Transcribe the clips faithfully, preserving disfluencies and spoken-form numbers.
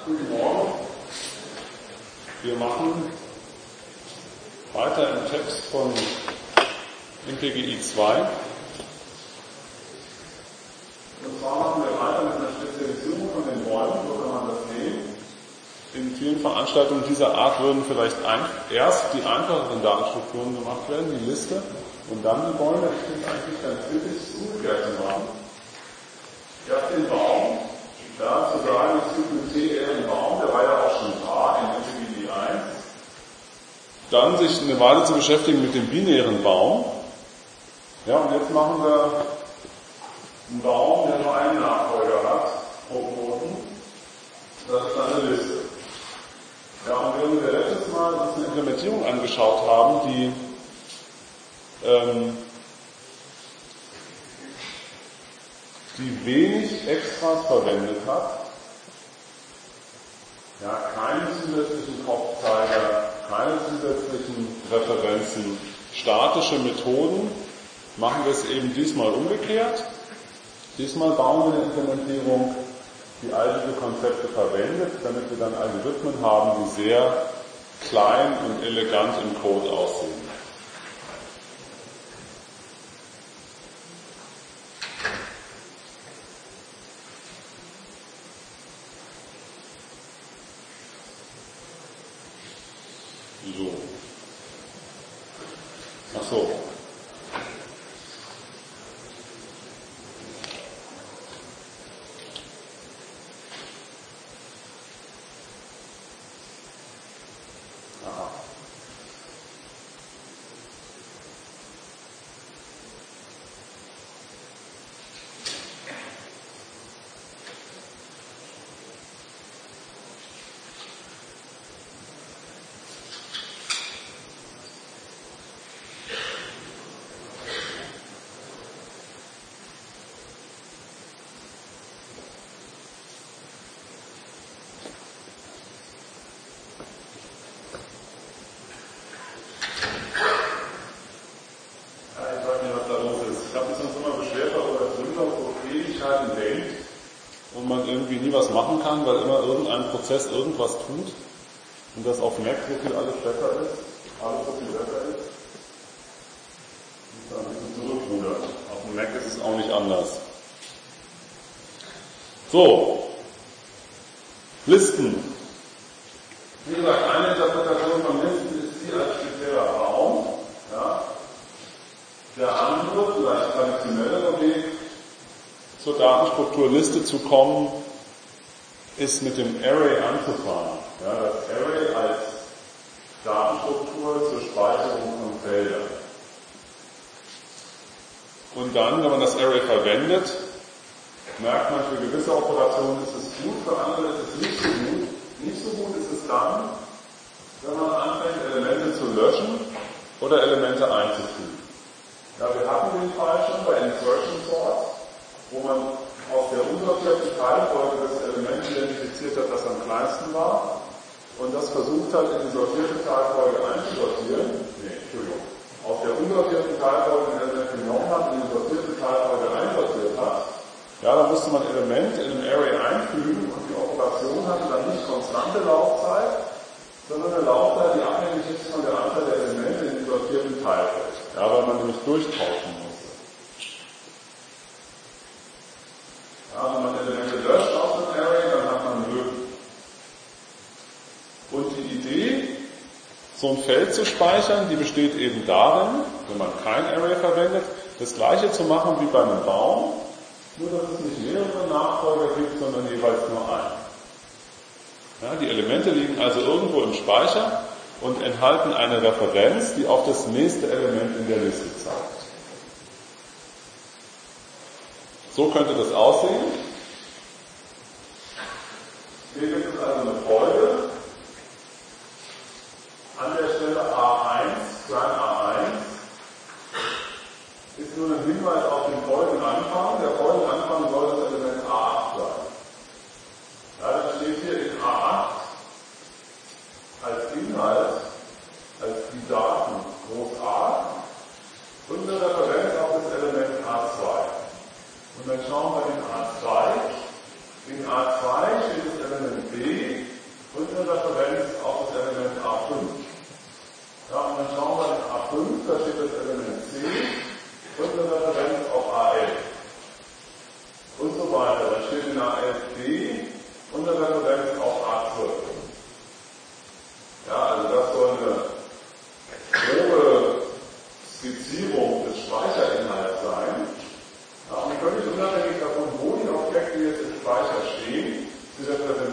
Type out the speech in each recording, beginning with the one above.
Guten Morgen. Wir machen weiter im Text von M P G I zwei. Und zwar machen wir weiter mit einer Spezialisierung von den Bäumen, so kann man das sehen. In vielen Veranstaltungen dieser Art würden vielleicht ein, erst die einfacheren Datenstrukturen gemacht werden, die Liste, und dann die Bäume. Ich finde es eigentlich ganz wichtig, es umgekehrt zu machen. Ihr habt den Baum, da zu sagen, es gibt einen T R im Baum, der war ja auch schon da in M P G I eins. Dann sich eine Weile zu beschäftigen mit dem binären Baum. Ja, und jetzt machen wir einen Baum, der nur einen Nachfolger hat, pro Knoten. Das ist dann eine Liste. Ja, und während wir letztes Mal uns eine Implementierung angeschaut haben, die ähm, die wenig Extras verwendet hat, ja, keine zusätzlichen Kopfzeiger, keine zusätzlichen Referenzen, statische Methoden, machen wir es eben diesmal umgekehrt. Diesmal bauen wir eine Implementierung, die all diese Konzepte verwendet, damit wir dann Algorithmen haben, die sehr klein und elegant im Code aussehen. So. Ach so. Aha. Und man irgendwie nie was machen kann, weil immer irgendein Prozess irgendwas tut und das auf Mac so viel alles besser ist, alles so viel besser ist, und dann ein bisschen zurückrudert. Auf dem Mac ist es auch nicht anders. So, Listen. Wie gesagt, eine Interpretation von Listen ist sie als spezieller Raum. Ja. Der andere, vielleicht traditionellere Weg, zur Datenstruktur Liste zu kommen, ist mit dem Array anzufangen. Ja, das Array als Datenstruktur zur Speicherung von Feldern. Und dann, wenn man das Array verwendet, merkt man, für gewisse Operationen ist es gut, für andere ist es nicht so gut. Nicht so gut ist es dann, wenn man anfängt, Elemente zu löschen oder Elemente einzufügen. Ja, wir hatten den Fall schon bei Insertion Sort, wo man aus der unsortierten Teilfolge das Element identifiziert hat, das am kleinsten war, und das versucht hat, in die sortierte Teilfolge einzusortieren. Nee, Entschuldigung. Aus der unsortierten Teilfolge ein Element genommen hat und in die sortierte Teilfolge einsortiert hat. Ja, da musste man Elemente in einem Array einfügen, und die Operation hatte dann nicht konstante Laufzeit, sondern eine Laufzeit, die abhängig ist von der Anzahl der Elemente in die sortierten Teilfolge. Ja, weil man nämlich durchtauschen muss. Ja, wenn man Elemente löscht aus dem Array, dann hat man Lücken. Und die Idee, so ein Feld zu speichern, die besteht eben darin, wenn man kein Array verwendet, das gleiche zu machen wie bei einem Baum, nur dass es nicht mehrere Nachfolger gibt, sondern jeweils nur einen. Ja, die Elemente liegen also irgendwo im Speicher und enthalten eine Referenz, die auf das nächste Element in der Liste zeigt. So könnte das aussehen. Hier gibt es also eine Folge. An der Stelle A eins, klein a eins, ist nur ein Hinweis auf den Folgenanfang. Der Folgenanfang soll das Element A acht sein. Ja, dann steht hier in A acht als Inhalt, als die Daten groß A und eine Referenz auf das Element A zwei. Und dann schauen wir in A zwei. In A zwei steht das Element B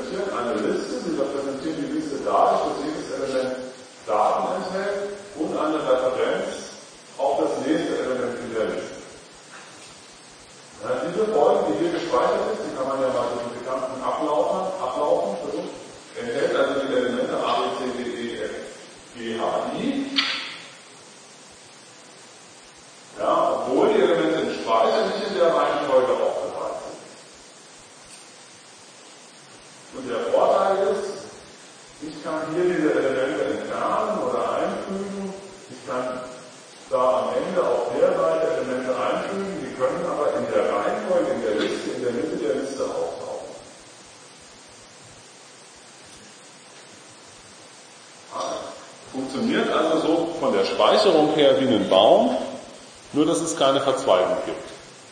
repräsentieren eine Liste, sie repräsentieren die Liste dadurch, dass jedes Element Daten enthält und eine Referenz auf das nächste Element in der Liste. Ja, diese Folge, die hier gespeichert ist, die kann man ja mal durch den bekannten Ablaufen, ablaufen versuchen, enthält also die Elemente A, B, C, D, E, F, G, H, I. Ja, obwohl die Elemente im Speicher nicht in der Reihenfolge aufgeteilt sind. Und der Vorteil ist, ich kann hier diese Elemente entfernen oder einfügen. Ich kann da am Ende auf der Seite Elemente einfügen, die können aber in der Reihenfolge, in der Liste, in der Mitte der Liste auftauchen. Funktioniert also so von der Speicherung her wie ein Baum, nur dass es keine Verzweigung gibt.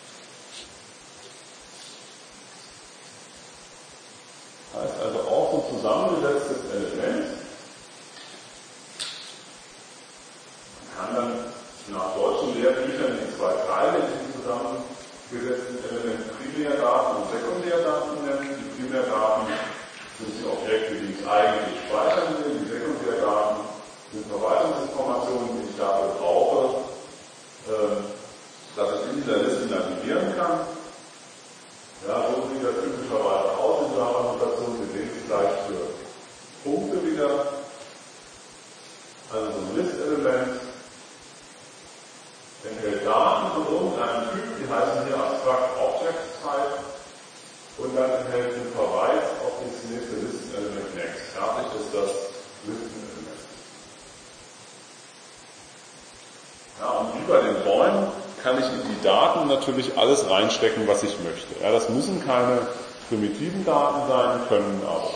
Heißt also auch so ein zusammengesetztes Element kann dann nach deutschen Lehrbüchern die zwei Teile in zusammengesetzten Elementen Primärdaten und Sekundärdaten nennen. Die Primärdaten sind die Objekte, die ich eigentlich speichern will. Die Sekundärdaten sind Verwaltungsinformationen, die ich dafür brauche, dass ich in dieser Liste navigieren kann. Ja, so sieht das typischerweise aus in Java-Notation. Wir sehen es gleich für Punkte wieder. Also so ein List-Element enthält Daten von irgendeinem Typ, die heißen hier Abstract Object Type, und dann enthält ein Verweis auf das nächste Listenelement Next. Fertig ist das Listenelement. Ja, und wie bei den Bäumen kann ich in die Daten natürlich alles reinstecken, was ich möchte. Ja, das müssen keine primitiven Daten sein, können aber.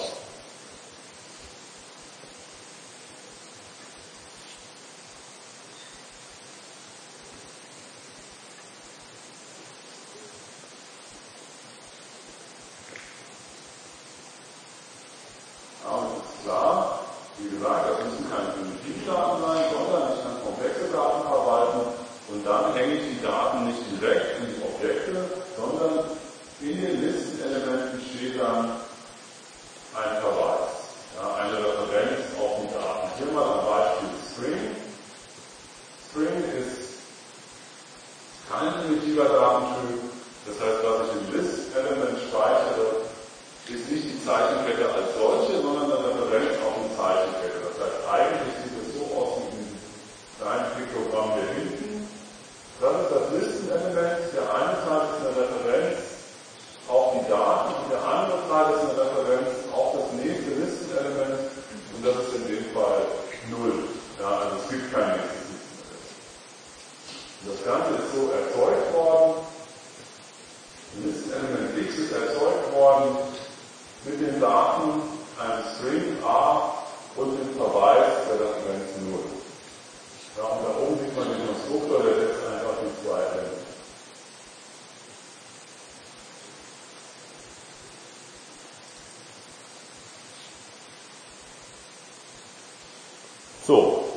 So,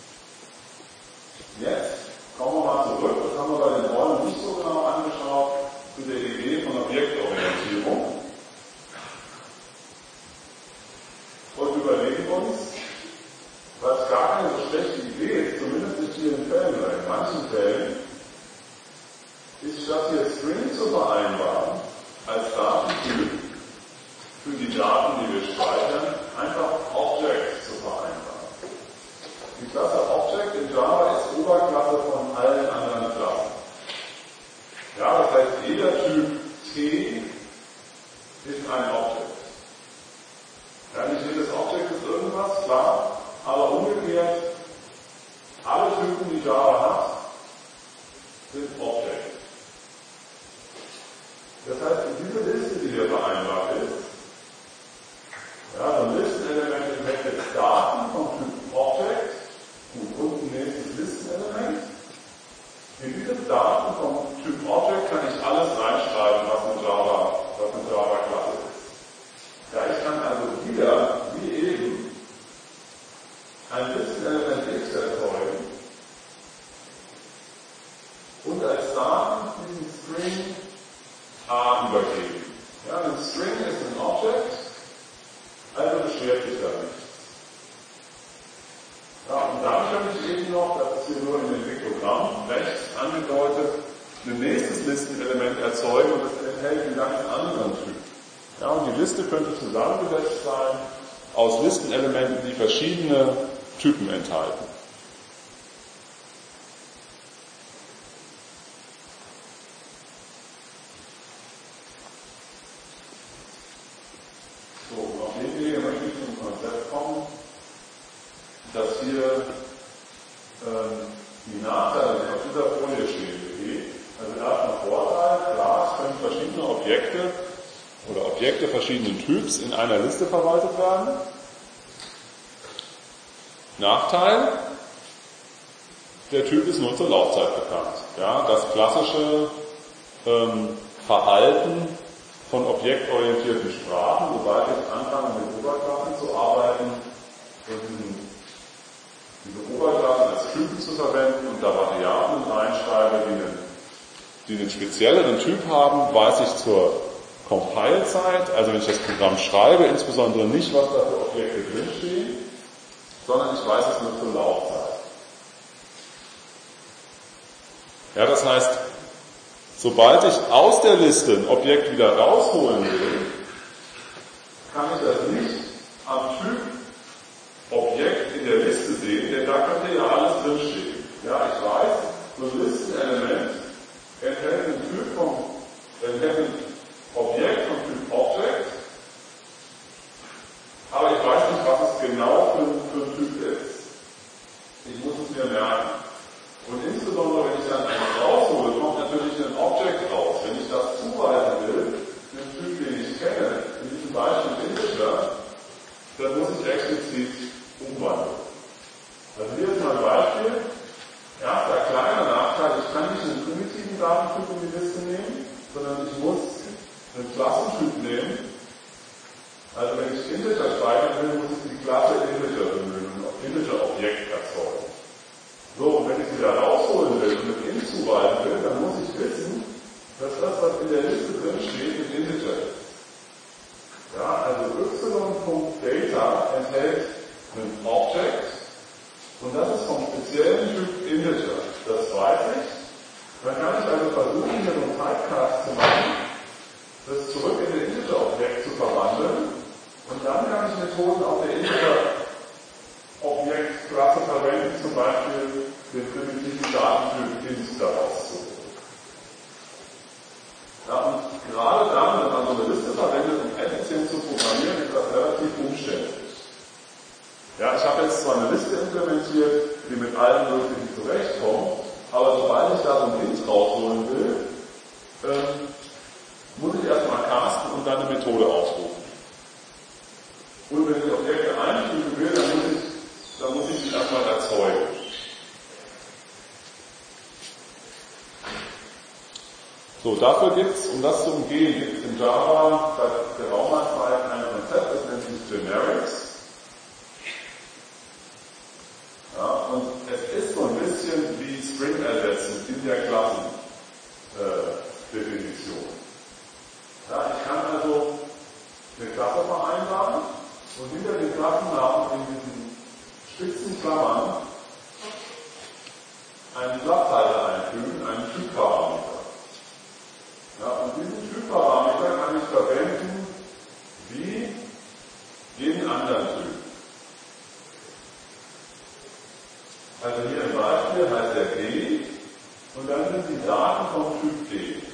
jetzt kommen wir mal zurück, das haben wir bei den Bäumen nicht so genau angeschaut, zu der Idee von Objektorientierung. Und überlegen uns, was gar keine so schlechte Idee ist, zumindest in vielen Fällen oder in manchen Fällen, ist statt hier String zu vereinbaren, als Datentyp für die Daten, die wir speichern, einfach Object zu vereinbaren. Die Klasse Object in Java ist Oberklasse von allen anderen Klassen. Ja, das heißt, jeder Typ T ist ein Object. Ja, nicht jedes Object ist irgendwas, klar, aber umgekehrt, alle Typen, die Java hat, sind Object. Das heißt, diese Liste, die hier vereinbart ist, ja, so ein Listenelement enthält jetzt Daten vom Typ Object, und unten nächstes Listenelement. In diese Daten vom Typ Object kann ich alles reinschreiben, was eine Java, was eine Java-Klasse ist. Ja, ich kann also wieder, wie eben, ein Listenelement X erzeugen und als Daten diesen String A übergeben. Ja, ein String ist ein Object die Liste könnte zusammengesetzt sein aus Listenelementen, die verschiedene Typen enthalten. So, auf dem Wege möchte ich zum Konzept kommen, dass hier ähm, die Nachteile, die auf dieser Folie stehen, geht. Also erstmal Vorteil, klar, es können verschiedene Objekte oder Objekte verschiedenen Typs in einer Liste verwaltet werden. Nachteil, der Typ ist nur zur Laufzeit bekannt. Ja, das klassische ähm, Verhalten von objektorientierten Sprachen, sobald ich anfange mit Oberklassen zu arbeiten, und diesen, diese Oberklassen als Typen zu verwenden und da Variablen reinschreibe, die einen, die einen spezielleren Typ haben, weiß ich zur Compile-Zeit, also wenn ich das Programm schreibe, insbesondere nicht, was da für Objekte drinstehen, sondern ich weiß es nur zur Laufzeit. Ja, das heißt, sobald ich aus der Liste ein Objekt wieder rausholen will, kann ich das nicht am Typ Objekt in der Liste sehen, denn da könnte ja alles drinstehen. Ja, ich weiß, so ein Listenelement enthält einen Typ vom, enthält ein Objekt vom Typ Object, aber ich weiß nicht, was es genau für, für ein Typ ist. Ich muss es mir merken. Und insbesondere, wenn ich dann eins raushole, kommt natürlich ein Object raus. Wenn ich das zuweisen will, einen Typ, den ich kenne, in diesem Beispiel Integer, dann muss ich explizit umwandeln. Also hier ist mal ein Beispiel. Erster kleiner Nachteil, ich kann nicht einen primitiven Datentyp in die Liste nehmen, sondern ich muss einen Klassentyp nehmen. Also wenn ich Integer speichern will, muss ich die Klasse Integer bemühen und Integer-Objekt erzeugen. So, und wenn ich sie da rausholen will und mit int zuweisen will, dann muss ich wissen, dass das, was in der Liste drin steht, ein Integer ist. Ja, also y.data enthält ein Object und das ist vom speziellen Typ Integer. Das weiß ich. Dann kann ich also versuchen, hier so einen Typecast zu machen, das zurück in ein Integer-Objekt zu verwandeln und dann kann ich Methoden auf der Integer-Objekt-Klasse verwenden, zum Beispiel den primitiven Datentyp int daraus zu holen. Ja, und gerade dann, wenn man so eine Liste verwendet, um effizient zu programmieren, ist das relativ umständlich. Ja, ich habe jetzt zwar eine Liste implementiert, die mit allen möglichen zurechtkommt, aber sobald ich da so ein Int rausholen will, ähm, muss ich erstmal casten und dann eine Methode aufrufen. Und wenn ich Objekte einfügen will, dann muss ich, dann muss ich sie erstmal erzeugen. So, dafür gibt es, um das zu umgehen, gibt es in Java seit geraumer Zeit ein Konzept, das nennt sich Generics. Ja, und es ist so ein bisschen wie String ersetzen in der Klassendefinition. Äh, ja, ich kann also eine Klasse vereinbaren und hinter den Klassennamen in diesen spitzen Klammern einen Platzhalter einfügen, einen Typparameter. Ja, und diesen Typparameter kann ich verwenden wie jeden anderen Typ. Also hier im Beispiel heißt der D und dann sind die Daten vom Typ D.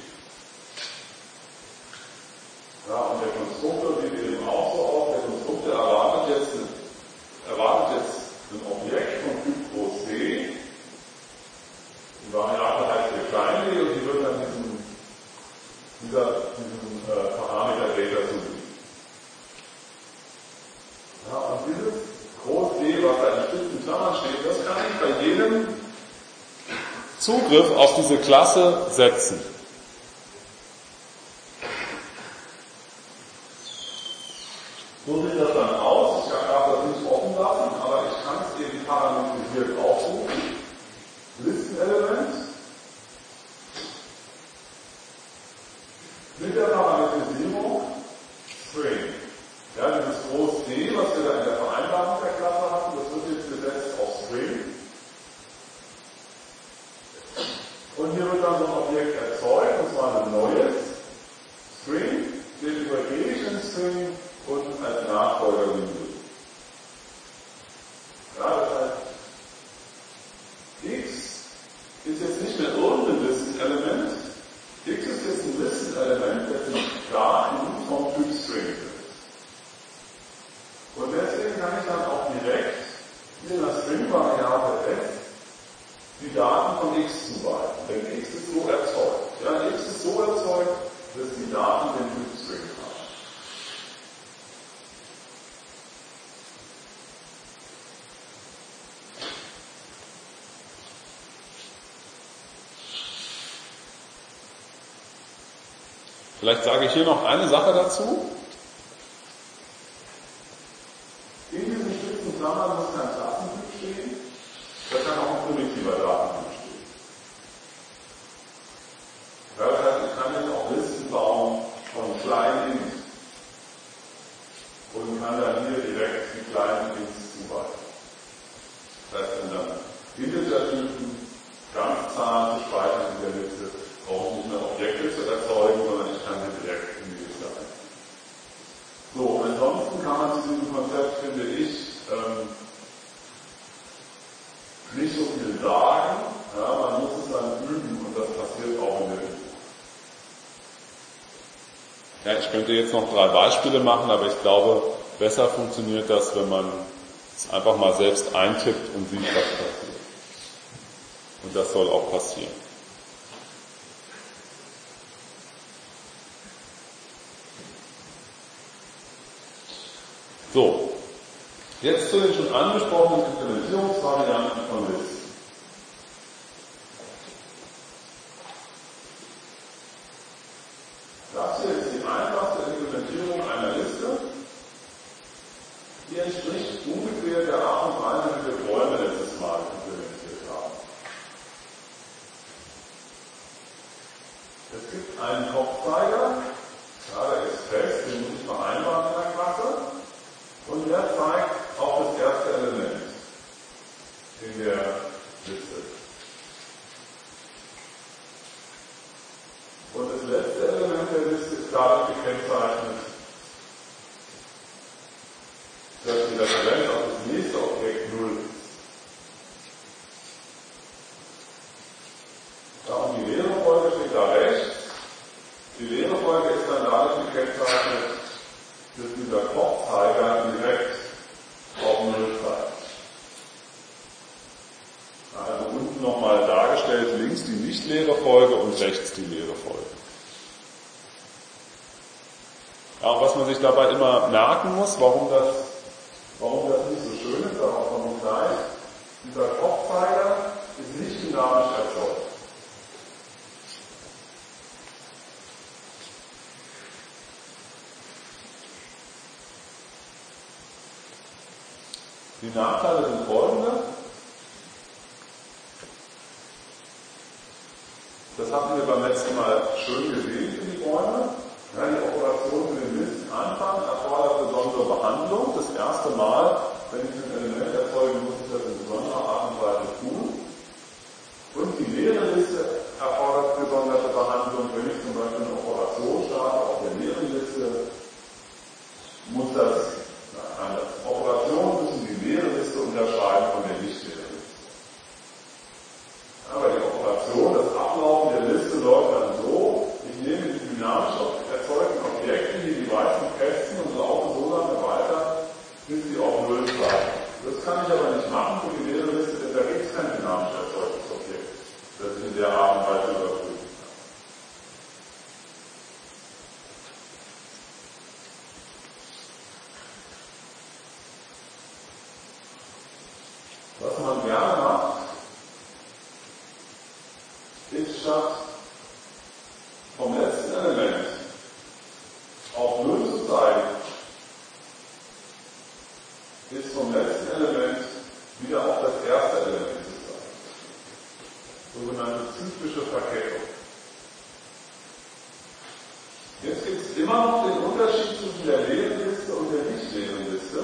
Ja, und der Konstruktor sieht eben auch so aus, der Konstruktor erwartet jetzt, erwartet jetzt ein Objekt vom Typ groß D. Die Variable heißt hier klein d und die wird dann diesen, dieser, diesem äh, Parameter Data zugewiesen. Ja, und dieses groß D, was da in spitzen Klammern steht, das kann ich bei jedem Zugriff auf diese Klasse setzen. So sieht das dann aus. Ich darf das nicht offen lassen, aber ich kann es eben parametrisiert aufrufen. Listenelement mit der Parametrisierung String. Ja, dieses groß D, was wir da in der Vereinbarung der Klasse hatten, das wird jetzt gesetzt auf String. Und hier wird dann so ein Objekt erzeugt, und zwar ein neues String. Den übergebe ich in String oder die null. Ja, das heißt, x ist jetzt nicht mehr irgendein Listenelement. X ist jetzt ein Listenelement, dessen Daten vom Typ String sind. Und deswegen kann ich dann auch direkt in der String-Variable f die Daten von x zuweisen. Denn x ist so erzeugt. Ja, x ist so erzeugt, dass die Daten den Typ String haben. Vielleicht sage ich hier noch eine Sache dazu. In diesen spitzen Klammern muss kein Datentyp stehen. Da kann auch ein primitiver Datentyp stehen. Ja, das heißt, ich kann jetzt auch Listen bauen von kleinen Int und kann dann hier direkt die kleinen Ints zuweisen. Das heißt, wenn dann Integertypen, Ganzzahlen zu speichern in der Liste, brauche ich nicht mehr Objekte zu erzeugen, sondern ich kann hier direkt in die Liste ein. So, ansonsten kann man zu diesem Konzept, finde ich, ähm, nicht so viel sagen. Ja, man muss es dann üben und das passiert auch in der Übung. Ja, ich könnte jetzt noch drei Beispiele machen, aber ich glaube, besser funktioniert das, wenn man es einfach mal selbst eintippt und sieht, was passiert. Und das soll auch passieren. So, jetzt zu den schon angesprochenen Implementierungsvarianten von Listen. Das hier ist die einfachste Implementierung einer Liste. Die entspricht ungefähr der Art und Weise, wie wir Bäume letztes Mal implementiert haben. Es gibt einen Kopfzeiger, ja, der ist fest, den muss ich vereinbaren in der Klasse. Und der zeigt auch das erste Element in der Liste. Und das letzte Element der Liste ist dadurch gekennzeichnet, dass die Referenz auf das nächste Objekt null ist. Ja, und die leere Folge steht da rechts. Die leere Folge ist dann dadurch gekennzeichnet, dass dieser Kopfzeiger direkt auf null zeigt. Also unten nochmal dargestellt, links die nicht leere Folge und rechts die leere Folge. Ja, und was man sich dabei immer merken muss, warum das, Warum das nicht so schön ist, darauf komme ich gleich. Dieser Kopfzeiger ist nicht dynamisch erzeugt. die Nachteile sind folgende. Das hatten wir beim letzten Mal schön gesehen für die Bäume. Ja, die Operation für den Listenanfang erfordert besondere Behandlung. Das erste Mal, wenn ich ein Element erzeuge, muss ich das in besonderer Art und Weise tun. Und die leere Liste erfordert besondere Behandlung. Wenn ich zum Beispiel eine Operation starte auf der leeren Liste, muss das anders. Operationen müssen die leere Liste unterscheiden von der nicht leeren Liste. Aber die Operation, das Ablaufen der Liste läuft dann so, ich nehme die dynamisch erzeugten Objekte, hier die weißen Kästen und laufe so lange weiter, bis sie auf Null bleiben. Das kann ich aber nicht machen für die leere Liste, denn da gibt es kein dynamisch erzeugtes Objekt, das ich in der Art und Weise überprüfen kann. Was man gerne macht, ist statt vom letzten Element auf Null zu zeigen, ist vom letzten Element wieder auf das erste Element zu zeigen. Sogenannte zyklische Verkettung. Jetzt gibt es immer noch den Unterschied zwischen der leeren Liste und der nicht leeren Liste.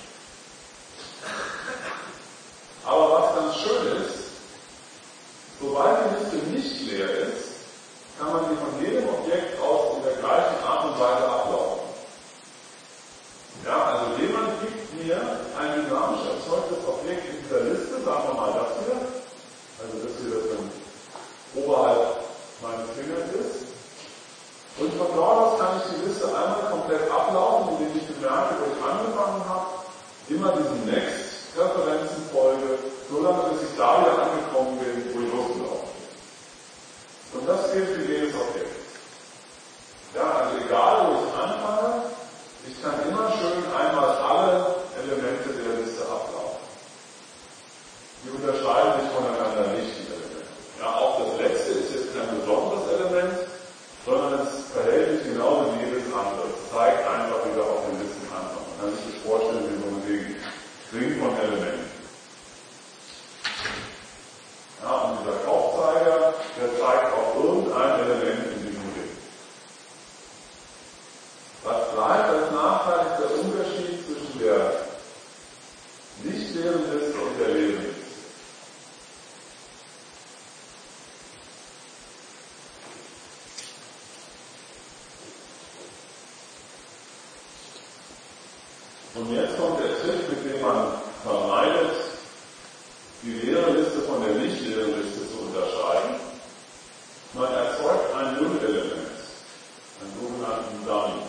Aber was ganz schön ist, sobald die Liste nicht leer ist, kann man sie von jedem Objekt aus in der gleichen Art und Weise ablaufen. Ja, also jemand gibt mir ein dynamisch erzeugtes Objekt in dieser Liste, sagen wir mal das hier, also das hier, das dann oberhalb meines Fingers ist. Und von dort aus kann ich die Liste einmal komplett ablaufen, indem ich bemerke, wo ich angefangen habe, immer diesen Next-Referenzen folge, solange bis ich da wieder angekommen bin, wo ich losgelaufen bin. Und das gilt für jedes Objekt. Ja, also egal, wo ich anfange, ich kann immer schön einmal alle Elemente der Liste ablaufen. Die unterscheiden sich voneinander nicht, die Elemente. Ja, auch das letzte ist jetzt kein besonderes Element, sondern es verhält sich genauso wie jedes andere. Es zeigt einfach wieder auf den Listenanfang. Man kann sich das vorstellen wie so ein Ring, Ring von Elementen. Ja, und dieser Kopfzeiger, der zeigt auf irgendein Element in diesem Ring. Was bleibt als Nachteil ist der Unterschied zwischen der nicht leeren Liste und der leeren Liste. Und jetzt kommt der Trick, mit dem man vermeidet, die leere Liste von der nicht leeren Liste zu unterscheiden. Man erzeugt ein Nullelement, einen sogenannten Dummy.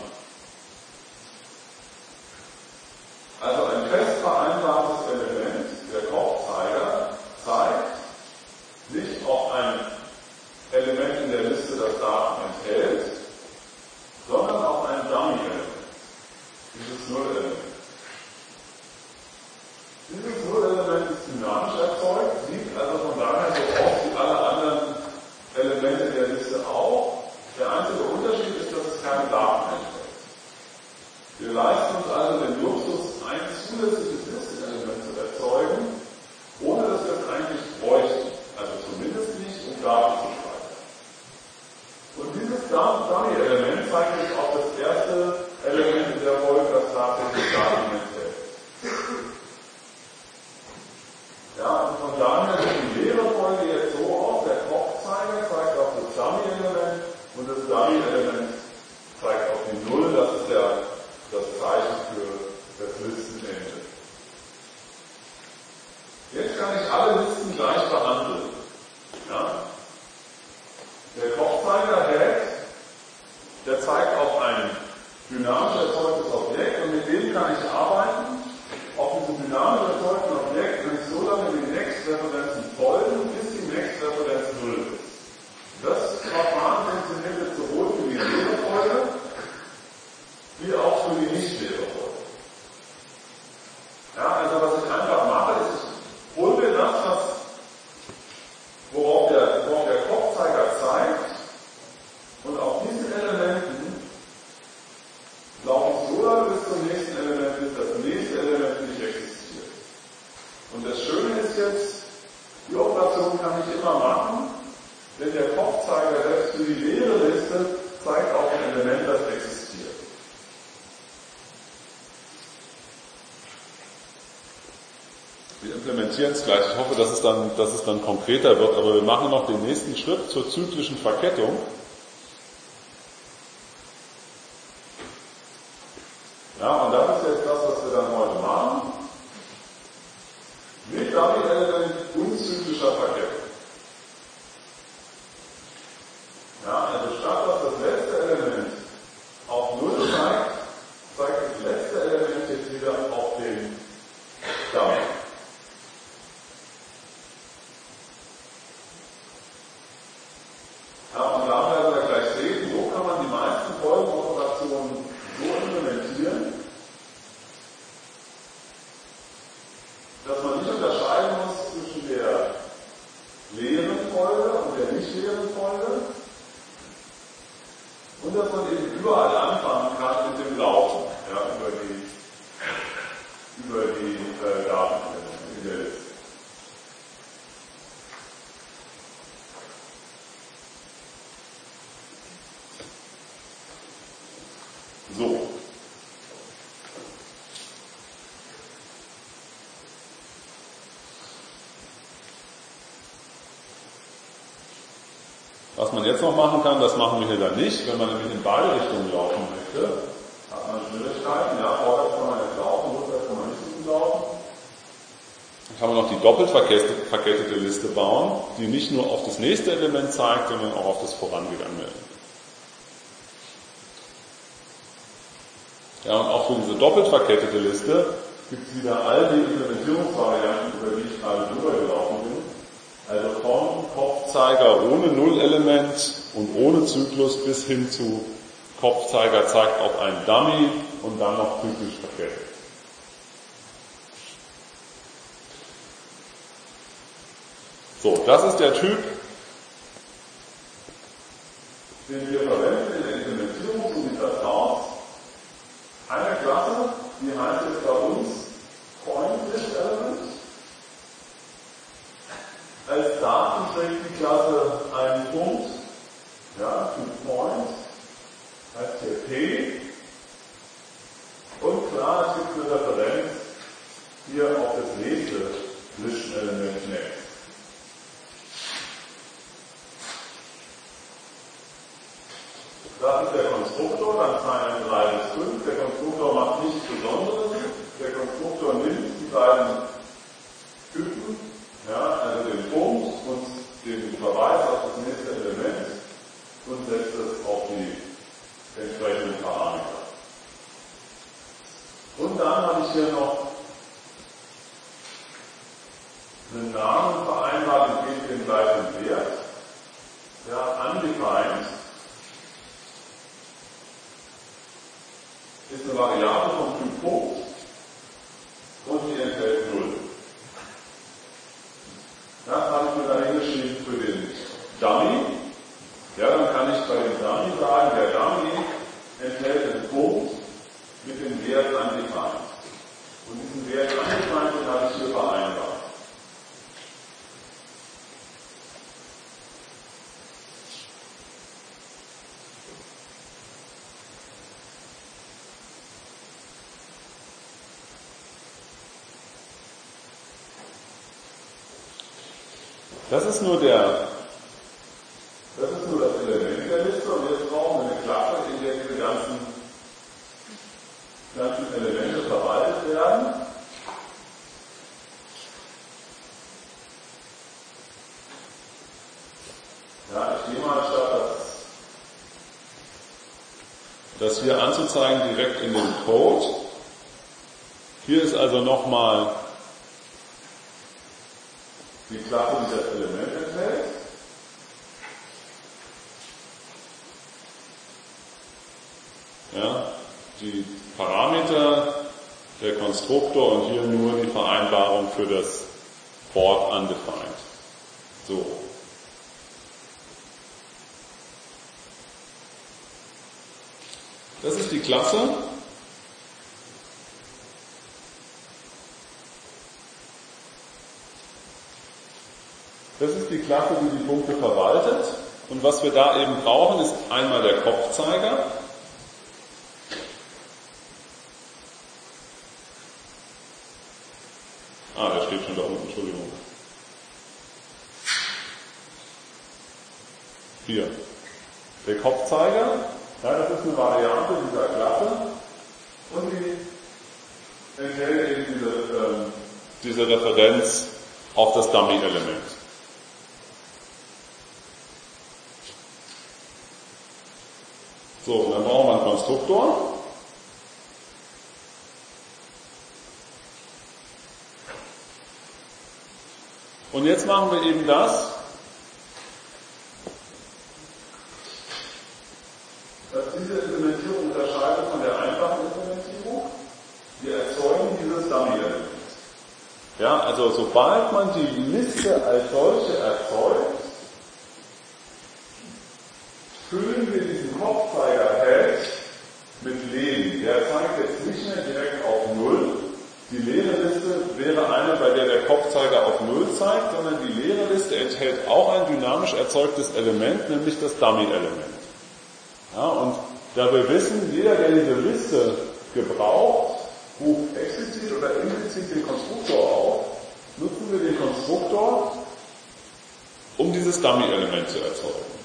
Also ein fest vereinbartes Element, der Kopfzeiger, zeigt nicht, ob ein Element in der Liste das Datum enthält, sondern auf ein Dummy-Element, dieses Nullelement. Dieses Nullelement ist dynamisch erzeugt, sieht also von daher so aus wie alle anderen Elemente der Liste auch. Der einzige Unterschied ist, dass es keine Daten enthält. Wir leisten uns also den Luxus, ein zusätzliches Listenelement zu erzeugen, ohne dass wir es eigentlich bräuchten. Also zumindest nicht, um Daten zu speichern. Und dieses Dummy-Element zeigt sich auf das erste Element in der Folge, das tatsächlich Daten enthält. Ja, und von daher sieht die leere Folge jetzt so aus, der Kopfzeiger zeigt auf das Dummy-Element und das Dummy-Element zeigt auf die Null, das ist der, das Zeichen für das Listenende. Jetzt kann ich alle Listen gleich behandeln. Ja? Der Kopfzeiger hält, der zeigt auf ein dynamisch erzeugtes Objekt und mit dem kann ich arbeiten. Auf diesem dynamisch erzeugten Objekt kann ich so lange die Next-Referenzen folgen, bis die Next-Referenz null ist. Das Verfahren funktioniert jetzt sowohl für die leere Folge, wie auch für die nicht leere Folge. Ja, also was ich einfach mache, ist, ich hole mir das, was, worauf der, worauf der Kopfzeiger zeigt, und auf diesen Elementen laufe ich so lange bis zum nächsten Element, bis das nächste Element nicht existiert. Und das Schöne ist jetzt, die Operation kann ich immer machen, denn der Kopfzeiger selbst für die leere Liste zeigt auch ein Element, das existiert. Wir implementieren es gleich. Ich hoffe, dass es dann, dass es dann konkreter wird, aber wir machen noch den nächsten Schritt zur zyklischen Verkettung. Ja, und das ist jetzt das, was wir dann heute machen. Mit Dummy-Element unzyklischer Verkettung. Ja, also statt dass das letzte Element auf null zeigt, zeigt das letzte Element jetzt wieder auf den Dummy. Ja, und da werden wir gleich sehen, so kann man die meisten Folgenoperationen so implementieren, dass man nicht unterscheiden muss zwischen der leeren Folge und der nicht leeren Folge und dass man eben überall anfangen kann mit dem Laufen, ja, über die, über die äh, Daten in der Liste. So. Was man jetzt noch machen kann, das machen wir hier dann nicht. Wenn man nämlich in beide Richtungen laufen möchte, Hat man Schwierigkeiten, ja, vorwärts kann man jetzt laufen, rückwärts kann kann man noch die doppelt verkettete Liste bauen, die nicht nur auf das nächste Element zeigt, sondern auch auf das vorangegangene Element. Ja, und auch für diese doppelt verkettete Liste gibt es wieder all die Implementierungsvarianten, über die ich gerade drüber gelaufen bin. Also von Kopfzeiger ohne Nullelement und ohne Zyklus bis hin zu Kopfzeiger zeigt auf einen Dummy und dann noch zyklisch verkettet. So, das ist der Typ, den wir verwenden in der Implementierung, so sieht das aus. Eine Klasse, die heißt jetzt bei uns PointListElement. Als Daten trägt die Klasse einen Punkt, ja, Typ Point, heißt hier P. Und klar, es gibt eine Referenz hier auf das nächste Listenelement next. Das ist der Konstruktor, dann Zeilen drei bis fünf. Der Konstruktor macht nichts Besonderes. Der Konstruktor nimmt die beiden Typen, ja, also den Punkt und den Verweis auf das nächste Element und setzt es auf die entsprechenden Parameter. Und dann habe ich hier noch einen Namen vereinbart und gebe den gleichen Wert. Ja, undefined ist eine Variable vom Typ Punkt und die enthält null. Das habe ich mir da hingeschrieben für den Dummy. Ja, dann kann ich bei dem Dummy sagen, der Dummy enthält einen Punkt mit dem Wert undefined. Und diesen Wert undefined, den habe ich hier vereinbart. Das ist nur der, das ist nur das Element der Liste und jetzt brauchen wir eine Klasse, in der diese ganzen, ganzen Elemente verwaltet werden. Ja, ich gehe mal statt das, das hier anzuzeigen direkt in dem Code. Hier ist also nochmal die Klasse, die das Element enthält. Ja, die Parameter, der Konstruktor und hier nur die Vereinbarung für das Board undefined. So. Das ist die Klasse. Das ist die Klasse, die die Punkte verwaltet. Und was wir da eben brauchen, ist einmal der Kopfzeiger. Ah, der steht schon da unten, Entschuldigung. Hier. Der Kopfzeiger, ja, das ist eine Variante dieser Klasse. Und die enthält eben diese, ähm, diese Referenz auf das Dummy-Element. So, und dann brauchen wir einen Konstruktor. Und jetzt machen wir eben das, dass diese Implementierung unterscheidet von der einfachen Implementierung. Wir erzeugen dieses Dummy-Element. Ja, also sobald man die Liste als solche erzeugt, füllen wir diesen Kopfzeiger Head mit Leben. Der zeigt jetzt nicht mehr direkt auf Null. Die leere Liste wäre eine, bei der der Kopfzeiger auf Null zeigt, sondern die leere Liste enthält auch ein dynamisch erzeugtes Element, nämlich das Dummy-Element. Ja, und da wir wissen, jeder, der diese Liste gebraucht, ruft explizit oder implizit den Konstruktor auf, nutzen wir den Konstruktor, um dieses Dummy-Element zu erzeugen.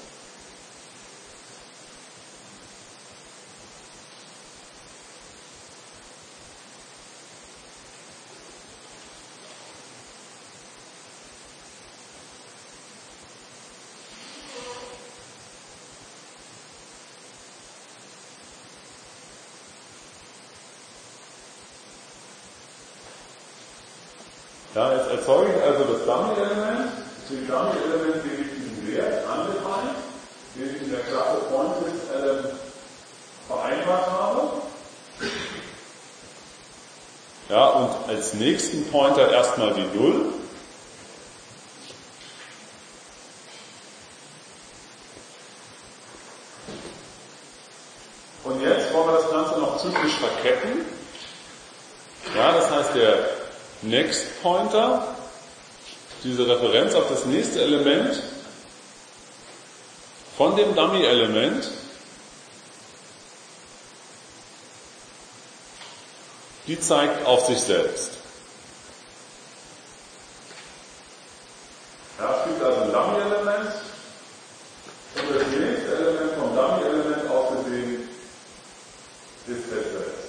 Ja, jetzt erzeuge ich also das Dummy-Element. Zu dem Dummy-Element gebe ich diesen Wert undefined, den ich in der Klasse PointList vereinbart habe. Ja, und als nächsten Pointer erstmal die Null. Und jetzt wollen wir das Ganze noch zyklisch verketten. Ja, das heißt, der Next Pointer, diese Referenz auf das nächste Element von dem Dummy-Element, die zeigt auf sich selbst. Ja, es gibt also ein Dummy-Element und das nächste Element vom Dummy-Element ausgesehen ist es selbst.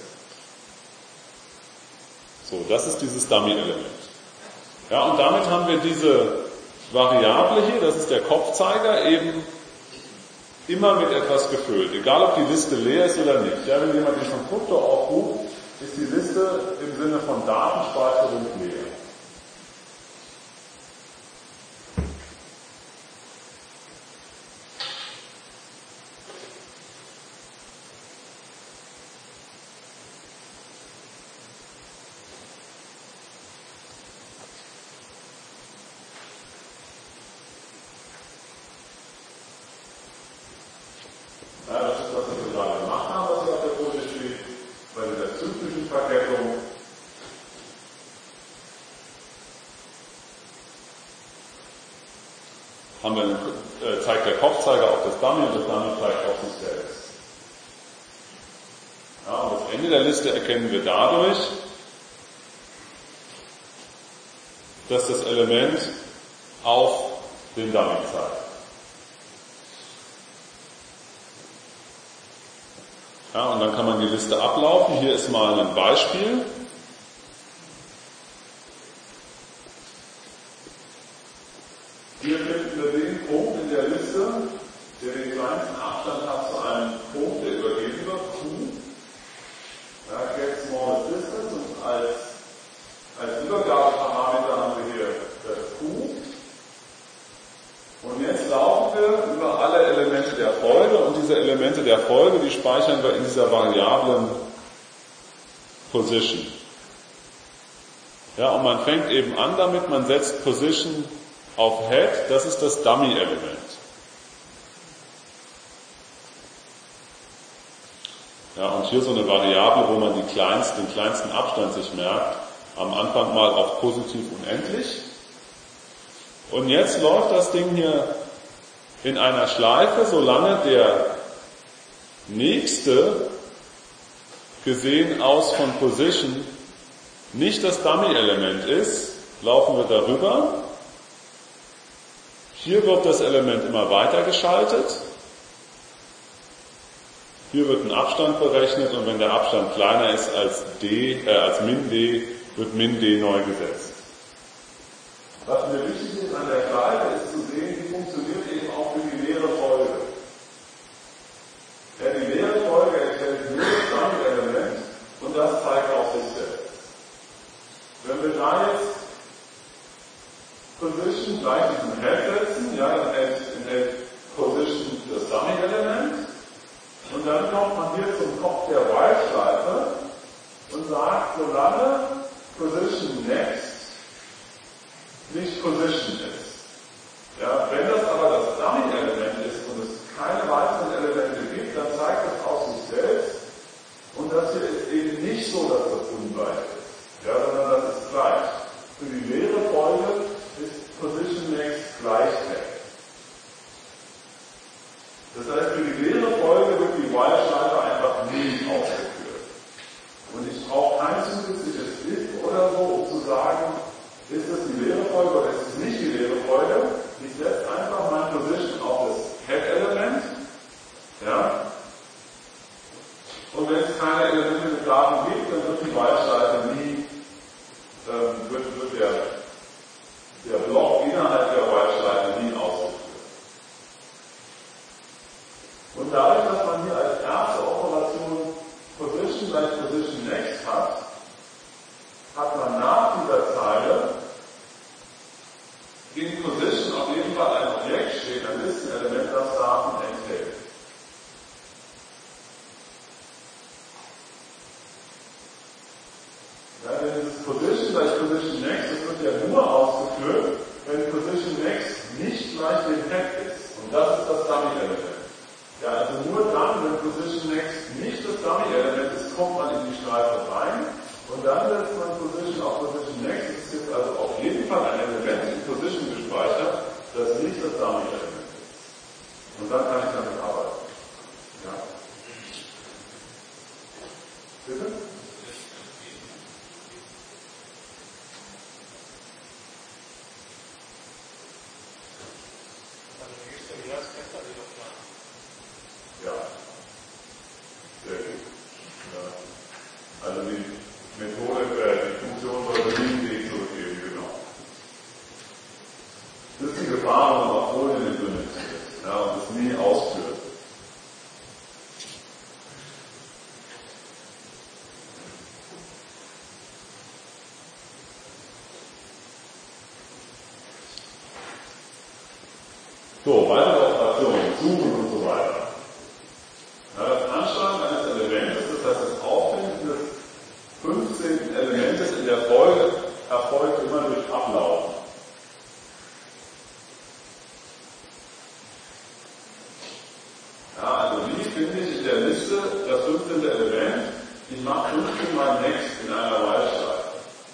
So, das ist dieses Dummy-Element. Ja, und damit haben wir diese Variable hier, das ist der Kopfzeiger, eben immer mit etwas gefüllt. Egal, ob die Liste leer ist oder nicht. Ja, wenn jemand den Konstruktor aufruft, ist die Liste im Sinne von Datenspeicherung leer. Ja, das ist, was wir gerade gemacht haben, was hier auf der Folie steht, bei dieser zyklischen Verkettung. Haben wir, äh, zeigt der Kopfzeiger auf das Dummy und das Dummy zeigt auf sich selbst. Ja, und das Ende der Liste erkennen wir dadurch, dass das Element auf den Dummy zeigt. Ja, und dann kann man die Liste ablaufen. Hier ist mal ein Beispiel. Hier finden wir den Punkt in der Liste, der den kleinsten Abstand hat zu einem Punkt, der übergeben wird, Q. Ja, get smallest distance, und als, als Übergabeparameter haben wir hier das Q. Und jetzt laufen wir über alle Elemente der Folge, und diese Elemente der Folge, die speichern wir in dieser Variablen Position. Ja, und man fängt eben an damit, man setzt Position auf Head, das ist das Dummy-Element. Ja, und hier so eine Variable, wo man die kleinsten, den kleinsten Abstand sich merkt, am Anfang mal auf positiv unendlich. Und jetzt läuft das Ding hier in einer Schleife, solange der nächste, gesehen aus von Position, nicht das Dummy-Element ist, laufen wir darüber. Hier wird das Element immer weiter geschaltet. Hier wird ein Abstand berechnet, und wenn der Abstand kleiner ist als d, äh, als min d, wird min d neu gesetzt. Was mir wichtig ist an der Schleife, ist zu sehen, wie funktioniert eben auch für die leere Folge. Ja, die leere Folge enthält nur das Dummy-Element, und das zeigt auch sich selbst. Wenn wir da jetzt Position gleich diesen Head setzen, ja, dann enthält, enthält Position das Dummy-Element, und dann kommt man hier zum Kopf der While-Schleife und sagt, solange Position next nicht Position ist. Ja, wenn das aber das Dummy-Element ist und es keine weiteren Elemente gibt, dann zeigt es aus sich selbst, und das hier ist eben nicht so, dass das ungleich ist, ja, sondern das ist gleich. Für die leere Folge ist Position next gleich Head. Das heißt, für die leere Folge wird die While-Schleife einfach nie ausgeführt. Und ich brauche kein zusätzliches if oder so, um zu sagen, ist es die leere Folge oder ist es nicht die leere Folge? Ich setze einfach mein Position auf das Head-Element. Ja? Und wenn es keine Elemente mit Daten gibt, dann wird die While-Schleife nie, ähm, wird, wird der, der Block innerhalb der While-Schleife nie ausgeführt. Und dadurch, dass man hier als erste Operation Position gleich Position next hat, hat man nach dieser Zeile Ja, denn dieses Position gleich Position Next, das wird ja nur ausgeführt, wenn Position Next nicht gleich dem Head ist. Und das ist das Dummy-Element. Ja, also nur dann, wenn Position Next nicht das Dummy-Element ist, kommt man in die Streife rein. Und dann setzt man Position auf Position Next. Das ist jetzt also auf jeden Fall ein Element in Position gespeichert, das nicht das Dummy-Element ist. Und dann kann ich damit arbeiten. Ja. Bitte? Ja. Sehr gut. Ja. Also die Methode, äh, die Funktion sollte nie den Weg zurückgeben, genau. Das ist die Gefahr, wenn man auch Folien implementiert, ja, und das nie ausführt. So, weitere Operationen, suchen und so weiter. Ja, das Anschreiben eines Elementes, das heißt das Auffinden des fünfzehnten Elementes in der Folge, erfolgt immer durch Ablaufen. Ja, also wie finde ich in der Liste das fünfzehnte Element? Ich mache fünfzehn mal Next in einer While-Schleife.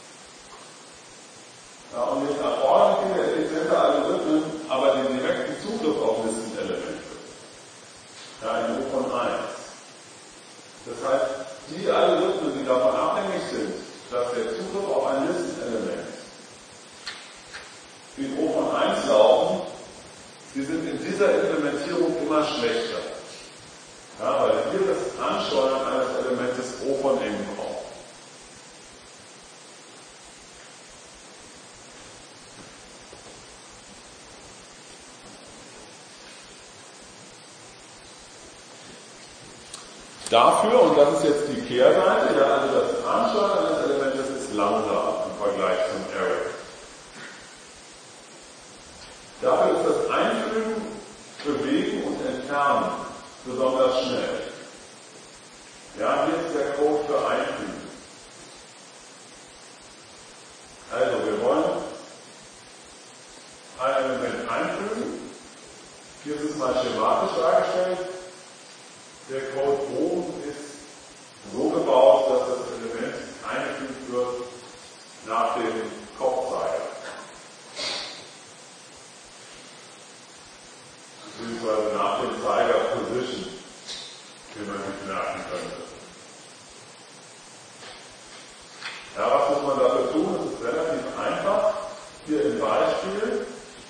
Ja, und jetzt erfordern viele effiziente Algorithmen aber den direkten Zugriff auf Listenelemente. Ja, in O von eins. Das heißt, die Algorithmen, die davon abhängig sind, dass der Zugriff auf ein Listenelement in O von eins laufen, die sind in dieser Implementierung immer schlechter. Ja, weil hier das Ansteuern eines Elementes O von N kommt. Dafür, und das ist jetzt die Kehrseite, ja, also das Ansteuern eines Elementes ist langsam im Vergleich zum Array. Dafür ist das Einfügen, Bewegen und Entfernen besonders schnell. Ja, hier ist der Code für Einfügen. Also, wir wollen ein Element einfügen. Hier ist es mal schematisch dargestellt. Der Code oben ist so gebaut, dass das Element eingefügt wird nach dem Kopfzeiger. Beziehungsweise nach dem Zeiger Position, den man sich merken könnte. Ja, was muss man dafür tun? Das ist relativ einfach. Hier im Beispiel.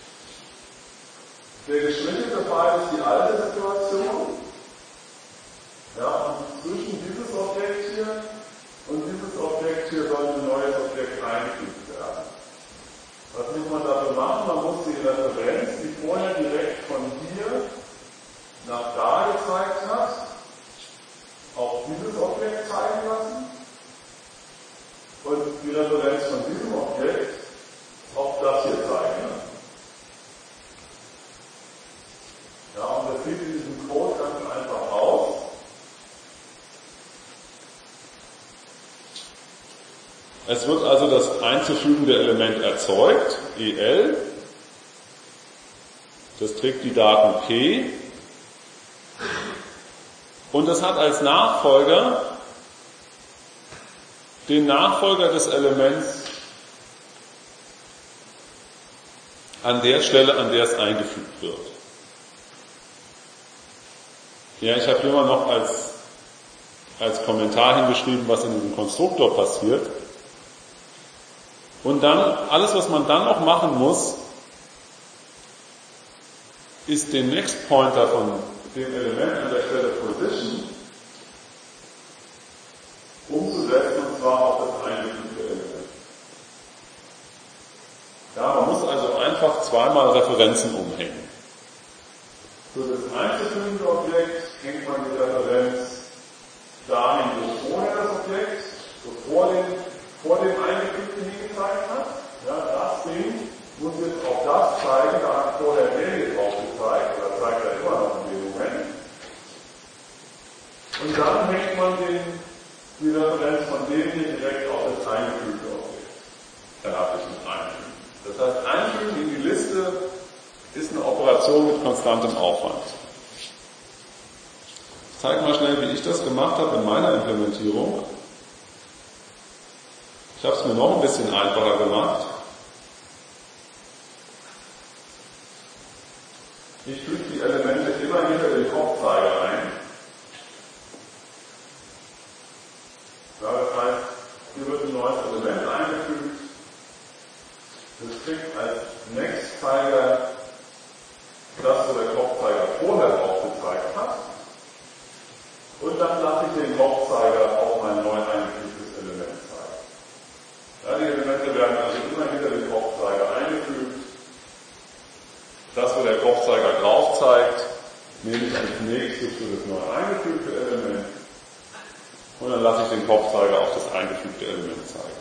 Der geschmiddelte Pfeil ist die alte Situation. Ja, und zwischen dieses Objekt hier und dieses Objekt hier soll ein neues Objekt eingefügt werden. Was muss man dafür machen? Man muss die Referenz, die vorher direkt von hier nach da gezeigt hat, auf dieses Objekt zeigen lassen und die Referenz von diesem Objekt auf das hier zeigen lassen. Ja, und das sieht in diesem Code ganz einfach aus. Es wird also das einzufügende Element erzeugt, E L. Das trägt die Daten P. Und es hat als Nachfolger den Nachfolger des Elements an der Stelle, an der es eingefügt wird. Ja, ich habe hier mal noch als, als Kommentar hingeschrieben, was in diesem Konstruktor passiert. Und dann, alles was man dann noch machen muss, ist den Next Pointer von dem Element an der Stelle Position umzusetzen, und zwar auf das eingefügte Element. Ja, man muss also einfach zweimal Referenzen umhängen. Für das einzufügende Objekt hängt man die Referenz dahin, wo vorher das Objekt, so vor dem, vor dem eingefügten hingezeigt hat. Ja, das Ding muss jetzt auch das zeigen, da hat vorher der drauf gezeigt, oder zeigt er immer noch in dem Moment. Und dann hängt man den, die Referenz von dem hier direkt auf das eingefügte konstantem Aufwand. Ich zeige mal schnell, wie ich das gemacht habe in meiner Implementierung. Ich habe es mir noch ein bisschen einfacher gemacht. Ich füge die Elemente immer hinter den Kopfzeiger ein. Ja, das heißt, hier wird ein neues Element eingefügt. Das kriegt als Next-Zeiger das, wo der Kopfzeiger vorher aufgezeigt hat. Und dann lasse ich den Kopfzeiger auf mein neu eingefügtes Element zeigen. Ja, die Elemente werden also immer hinter den Kopfzeiger eingefügt. Das, wo der Kopfzeiger drauf zeigt, nehme ich als nächstes für das neu eingefügte Element. Und dann lasse ich den Kopfzeiger auf das eingefügte Element zeigen.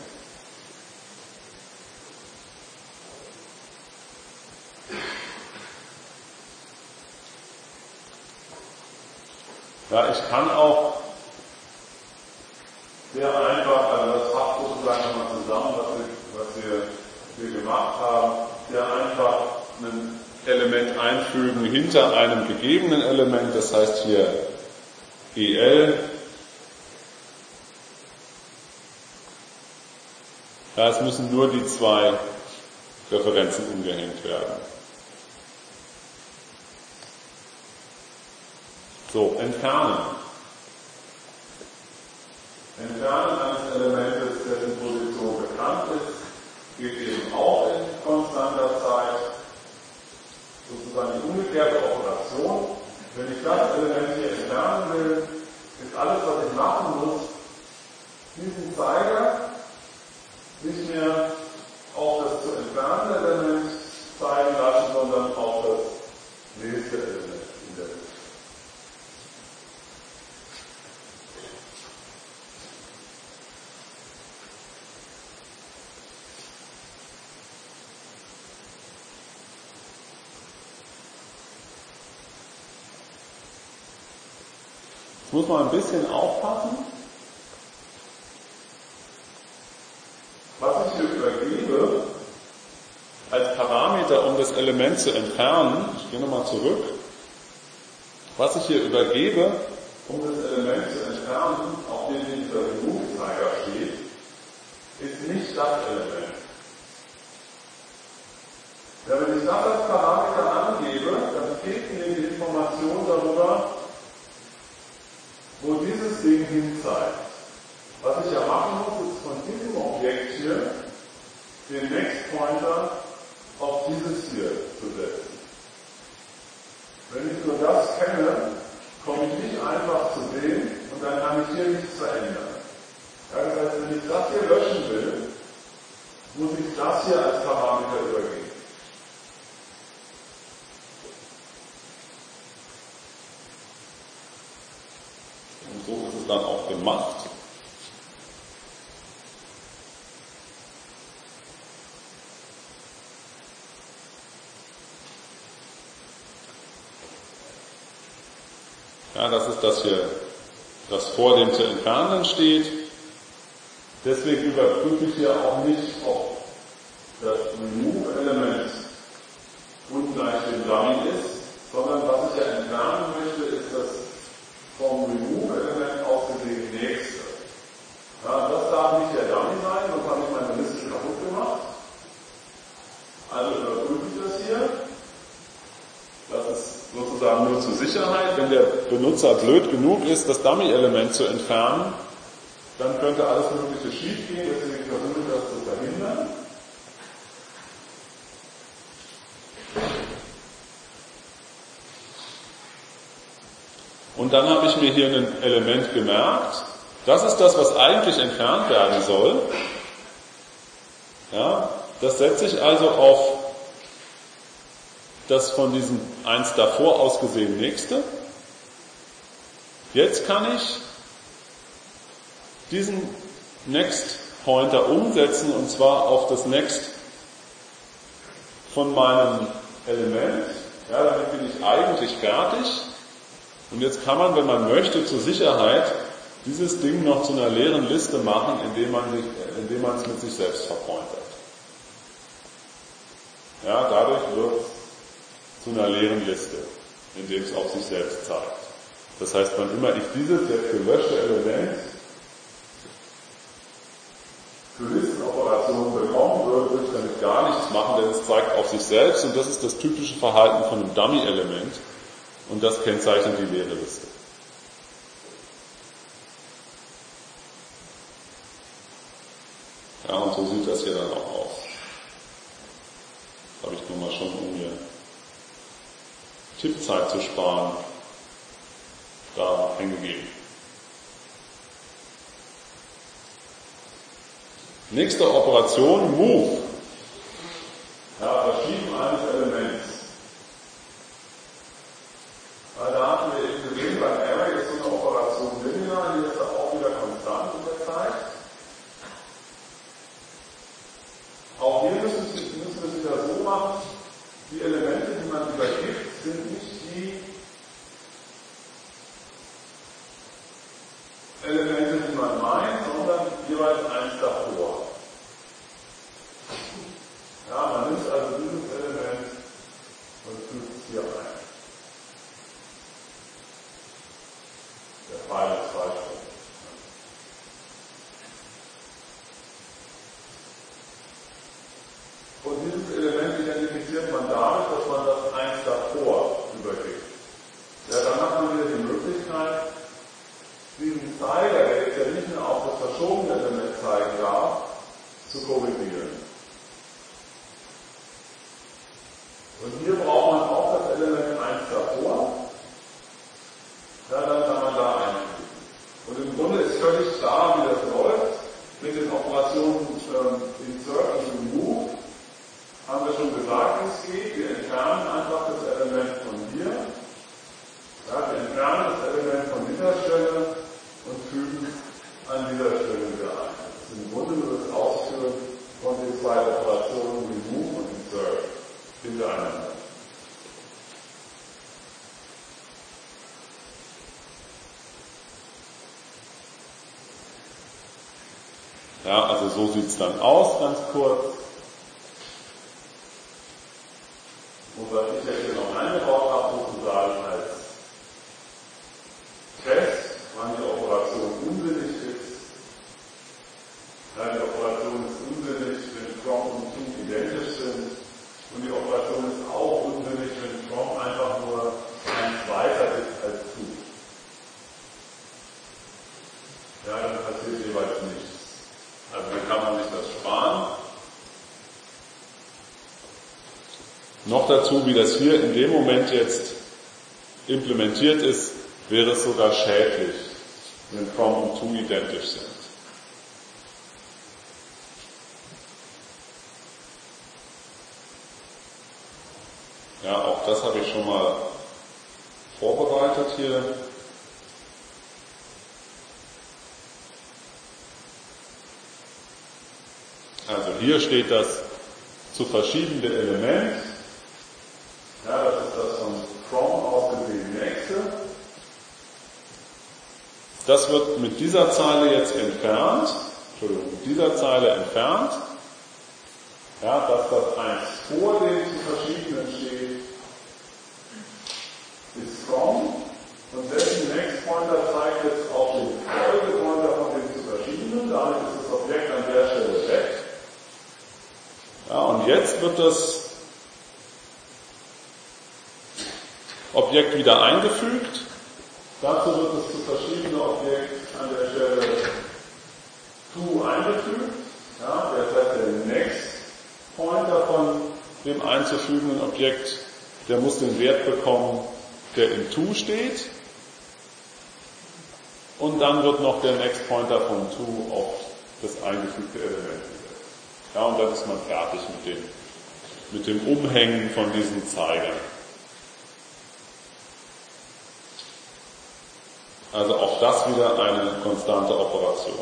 Ja, ich kann auch sehr einfach, also das fasst sozusagen nochmal zusammen, was wir, was wir hier gemacht haben, sehr einfach ein Element einfügen hinter einem gegebenen Element, das heißt hier E L. Ja, es müssen nur die zwei Referenzen umgehängt werden. So, entfernen. Entfernen eines Elementes, dessen Position bekannt ist, geht eben auch in konstanter Zeit. Sozusagen die umgekehrte Operation. Wenn ich das Element hier entfernen will, ist alles, was ich machen muss, diesen Zeiger nicht mehr auf das zu entfernende Element zeigen lassen, sondern auf das nächste Element in der Liste. Jetzt muss man ein bisschen aufpassen. Was ich hier übergebe, als Parameter, um das Element zu entfernen, ich gehe nochmal zurück, was ich hier übergebe, um das Element zu entfernen, auf dem dieser Remove-Zeiger steht, ist nicht das Element. Ja, wenn ich das als Parameter angebe, dann fehlt mir die Information darüber, wo dieses Ding hinzeigt. Was ich ja machen muss, ist von diesem Objekt hier den Next Pointer auf dieses hier zu setzen. Wenn ich nur das kenne, komme ich nicht einfach zu dem und dann kann ich hier nichts verändern. Ja, das heißt, wenn ich das hier löschen will, muss ich das hier als Parameter übergeben. Und so ist es dann auch gemacht. Ja, das ist das hier, das vor dem zu entfernen steht. Deswegen überprüfe ich hier auch nicht, ob das Remove-Element ungleich dem Dummy ist, sondern was ich ja entfernen möchte, ist das vom Remove-Element aus gesehen nächste. Ja, das darf nicht der Dummy sein, sonst habe ich meine Liste kaputt gemacht. Also überprüfe ich das hier. Das ist sozusagen nur zur Sicherheit. Wenn der Benutzer blöd genug ist, das Dummy-Element zu entfernen, dann könnte alles Mögliche schief gehen, deswegen versuche ich das zu verhindern. Und dann habe ich mir hier ein Element gemerkt. Das ist das, was eigentlich entfernt werden soll. Ja, das setze ich also auf das von diesem eins davor aus gesehen nächste. Jetzt kann ich diesen Next Pointer umsetzen und zwar auf das Next von meinem Element. Ja, damit bin ich eigentlich fertig. Und jetzt kann man, wenn man möchte, zur Sicherheit dieses Ding noch zu einer leeren Liste machen, indem man, sich, indem man es mit sich selbst verpointert. Ja, dadurch wird es zu einer leeren Liste, indem es auf sich selbst zeigt. Das heißt, wann immer ich dieses jetzt gelöschte Element für Listenoperationen bekommen würde, würde ich damit gar nichts machen, denn es zeigt auf sich selbst und das ist das typische Verhalten von einem Dummy-Element und das kennzeichnet die leere Liste. Ja, und so sieht das hier dann auch aus. Das habe ich nun mal schon, um mir Tippzeit zu sparen, da eingegeben. Nächste Operation, Move. Ja, Verschieben eines Elements. Weil da hatten wir eben gesehen, beim Array ist so eine Operation linear, hier ist er auch wieder konstant in der Zeit. Auch hier müssen wir, müssen wir es wieder so machen, die Elemente, die man übergibt, sind nicht die Elemente, die man meint, sondern jeweils eins davor. Ja, man nimmt also dieses Element und fügt es hier ein. Der Pfeil ist falsch. Und dieses Element identifiziert man dadurch, dass man das eins davor übergibt. Ja, dann hat man wieder die Möglichkeit, diesen Zeiger, der jetzt ja nicht mehr auf das verschobene Element zeigen darf, zu korrigieren. Und hier braucht man auch das Element eins davor. Ja, dann kann man da einfügen. Und im Grunde ist völlig klar, wie das läuft. Mit den Operationen ähm, Insert und Remove haben wir schon gesagt, wie es geht. Wir entfernen einfach das Element von hier. Ja, wir entfernen das Element von dieser Stelle und fügen es an dieser Stelle wieder ein. Das ist im Grunde nur das Ausführen von den zwei Operationen Remove und Insert hintereinander. Ja, also so sieht es dann aus, ganz kurz. Und was ich jetzt hier noch eingebaut habe, sozusagen als Test, wann die Operation unsinnig ist. Ja, die Operation ist unsinnig, wenn from und to identisch sind. Und die Operation ist auch unsinnig, wenn from einfach nur eins weiter ist als to. Ja, dann passiert jeweils nichts. Also dann kann man sich das sparen. Noch dazu, wie das hier in dem Moment jetzt implementiert ist, wäre es sogar schädlich, wenn from und to identisch sind. Ja, auch das habe ich schon mal vorbereitet hier. Also hier steht das zu verschiebende Element. Ja, das ist das von from ausgesehen nächste. Das wird mit dieser Zeile jetzt entfernt. Entschuldigung, mit dieser Zeile entfernt. Ja, dass das eins vor dem zu verschiebenden steht, ist from. Und dessen Next Pointer zeigt jetzt auf den Folgepointer von dem zu verschiebenden. Damit ist das Objekt an der Stelle weg. Ja, und jetzt wird das Objekt wieder eingefügt. Dazu wird das zu verschiebene Objekt an der Stelle to eingefügt. Ja, das heißt, der Next Pointer von dem einzufügenden Objekt, der muss den Wert bekommen, der in to steht. Und dann wird noch der Next Pointer von to auf das eingefügte Element gesetzt. Ja, und dann ist man fertig mit dem, mit dem Umhängen von diesen Zeigern. Also auch das wieder eine konstante Operation.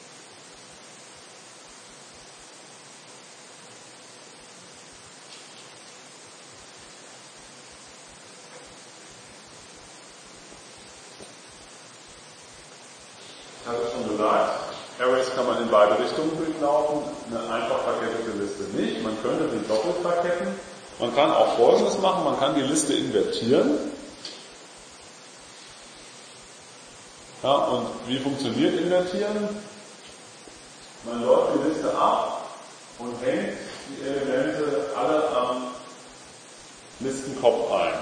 Ich hatte schon gesagt, Arrays kann man in beide Richtungen durchlaufen, eine einfach verkettete Liste nicht. Man könnte sie doppelt verketten Man kann auch Folgendes machen, man kann die Liste invertieren. Ja, und wie funktioniert invertieren? Man läuft die Liste ab und hängt die Elemente alle am Listenkopf ein.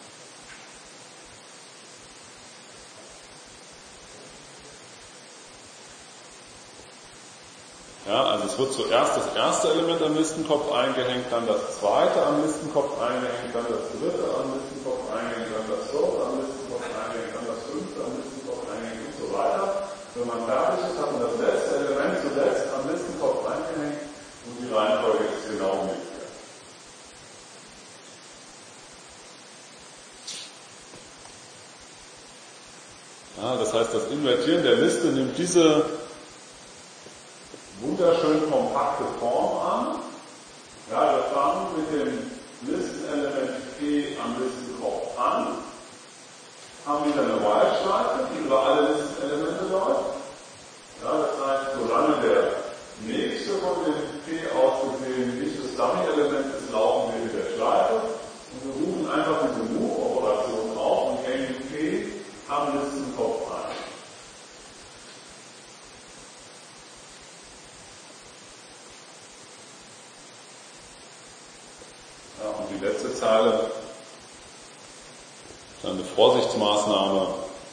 Ja, also es wird zuerst das erste Element am Listenkopf eingehängt, dann das zweite am Listenkopf eingehängt, dann das dritte am Listenkopf eingehängt, dann das vierte am Listenkopf eingehängt, dann das fünfte am Listenkopf eingehängt und so weiter. Wenn man fertig ist, hat man das letzte Element zuletzt am Listenkopf eingehängt und die Reihenfolge ist genau umgekehrt. Ja, das heißt, das Invertieren der Liste nimmt diese wunderschön kompakte Form an. Ja, wir fangen mit dem Listenelement P am Listenkopf an, haben wieder eine While-Schleife, die über alle Listenelemente läuft. Ja, das heißt, solange der nächste von dem P aus gesehen nicht das Dummy-Element ist, laufen wir mit der Schleife und wir rufen einfach diese Move-Operation auf und hängen P am Listenkopf ein. Ja, und die letzte Zeile ist eine Vorsichtsmaßnahme.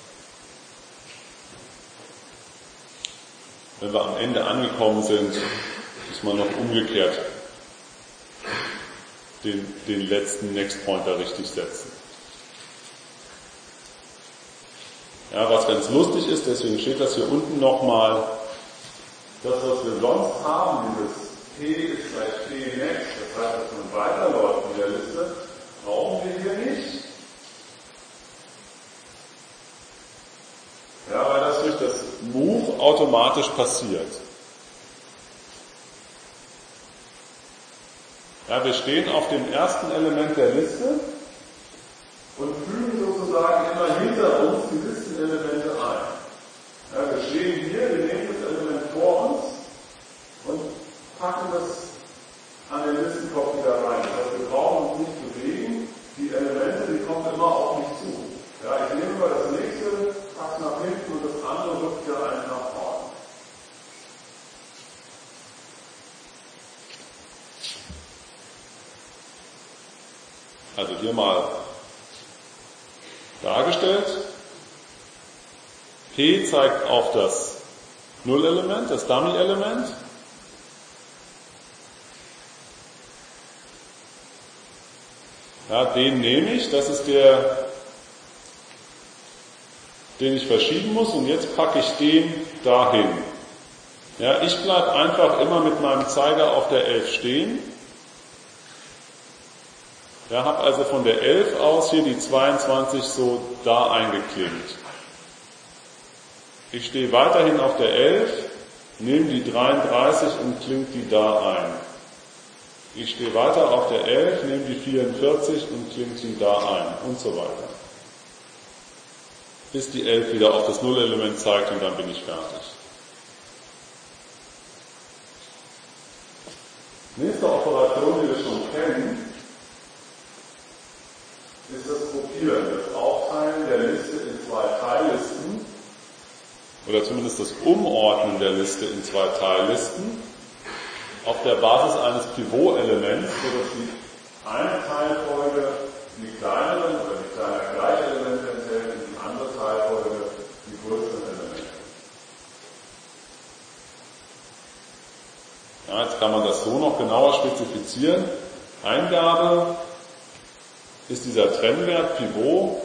Wenn wir am Ende angekommen sind, muss man noch umgekehrt den, den letzten Next Pointer richtig setzen. Ja, was ganz lustig ist, deswegen steht das hier unten nochmal, das, was wir sonst haben, dieses P ist gleich P Next, das heißt, dass man weiterläuft in der Liste, brauchen wir hier nicht. Ja, weil das durch das Move automatisch passiert. Ja, wir stehen auf dem ersten Element der Liste und fügen sozusagen immer hinter uns die Listenelemente ein. Ja, wir stehen hier, wir nehmen das Element vor uns und packen das an den Listenkopf wieder rein. Das heißt, wir brauchen uns nicht bewegen, die Elemente, die kommen immer auf mich zu. Ja, ich nehme mal das nächste, pack nach hinten und das andere rückt ja eins nach vorne. Also hier mal dargestellt. P zeigt auf das Nullelement, das Dummy-Element. Ja, den nehme ich, das ist der, den ich verschieben muss, und jetzt packe ich den dahin. Ja, ich bleibe einfach immer mit meinem Zeiger auf der elf stehen. Ja, habe also von der elf aus hier die zweiundzwanzig so da eingeklinkt. Ich stehe weiterhin auf der elf, nehme die dreiunddreißig und klinke die da ein. Ich stehe weiter auf der elf, nehme die vierundvierzig und klinke sie da ein und so weiter. Bis die elf wieder auf das Nullelement zeigt und dann bin ich fertig. Nächste Operation, die wir schon kennen, ist das Gruppieren, das Aufteilen der Liste in zwei Teillisten oder zumindest das Umordnen der Liste in zwei Teillisten auf der Basis eines Pivot-Elements, sodass die eine Teilfolge die kleineren oder die kleiner Gleichelemente enthält und die andere Teilfolge die größeren Elemente. Ja, jetzt kann man das so noch genauer spezifizieren. Eingabe ist dieser Trennwert Pivot.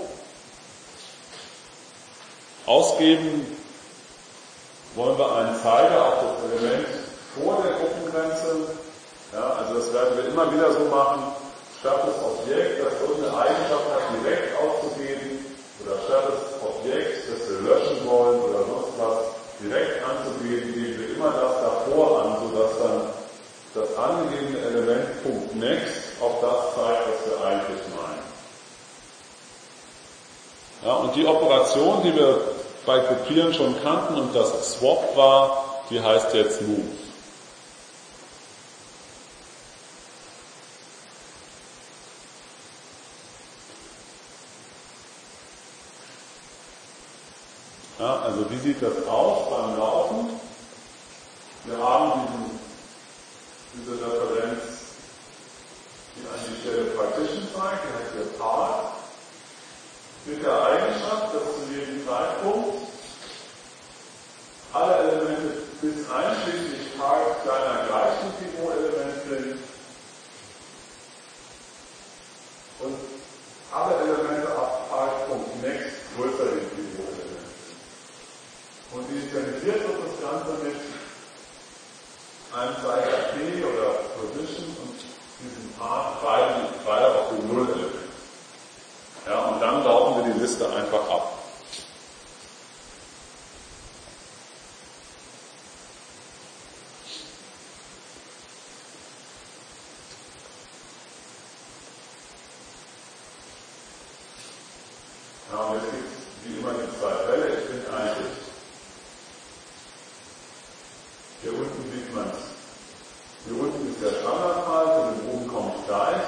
Ausgeben wollen wir einen Zeiger auf das Element vor der Gruppengrenze. Ja, also das werden wir immer wieder so machen, statt das Objekt, das irgendeine Eigenschaft hat, direkt auszugeben, oder statt das Objekt, das wir löschen wollen oder sonst was, direkt anzugeben, geben wir immer das davor an, sodass dann das angegebene Element .next auf das zeigt, was wir eigentlich meinen. Ja, und die Operation, die wir bei Gruppieren schon kannten und das Swap war, die heißt jetzt Move. Ja, also wie sieht das aus beim Laufen? Wir haben diesen, diese Referenz, die an die Stelle Partition zeigt, die heißt hier Part, mit der Eigenschaft, dass zu jedem Zeitpunkt alle Elemente bis einschließlich Part kleiner gleichen Pivot-Element sind und alle Elemente ab Part.next größer den Pivot-Element sind. Und initialisiert wird das Ganze mit einem Zeiger P oder Position und diesen Part beide, beide auf dem Null-Element. Ja, und dann laufen wir die Liste einfach ab. Ja, und jetzt gibt es wie immer die zwei Fälle. Ich bin eigentlich. Hier unten sieht man es. Hier unten ist der Standardfall, von dem oben komme ich gleich.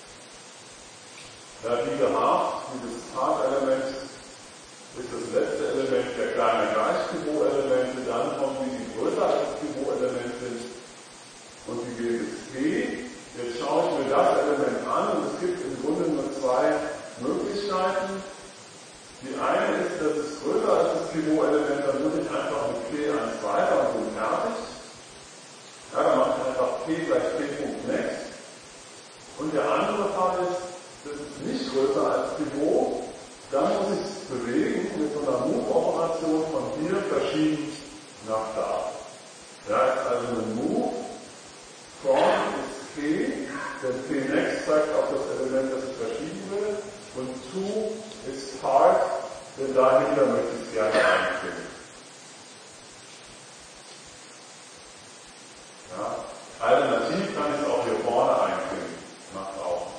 Ja, wie gehabt, dieses Part-Element ist das letzte Element der kleinen Gleich-Pivot-Elemente, dann kommen die, die größer als Pivot-Element sind und die gehen bis P. Jetzt schaue ich mir das Element an und es gibt im Grunde nur zwei Möglichkeiten. Die eine ist, dass es größer als das Pivot-Element, dann muss ich einfach mit P eins weiter und bin fertig. Ja, dann mache ich einfach P gleich P.next. Und der andere Fall ist, das ist nicht größer als Pivot, dann muss ich es bewegen mit so einer Move-Operation von hier verschieben nach da. Ja, ist also eine Move, from ist P, denn P.next zeigt auf das Element, das ich verschieben will, und to ist part, denn dahinter möchte ich es gerne einfügen. Ja, alternativ kann ich es auch hier vorne einfügen, nach außen.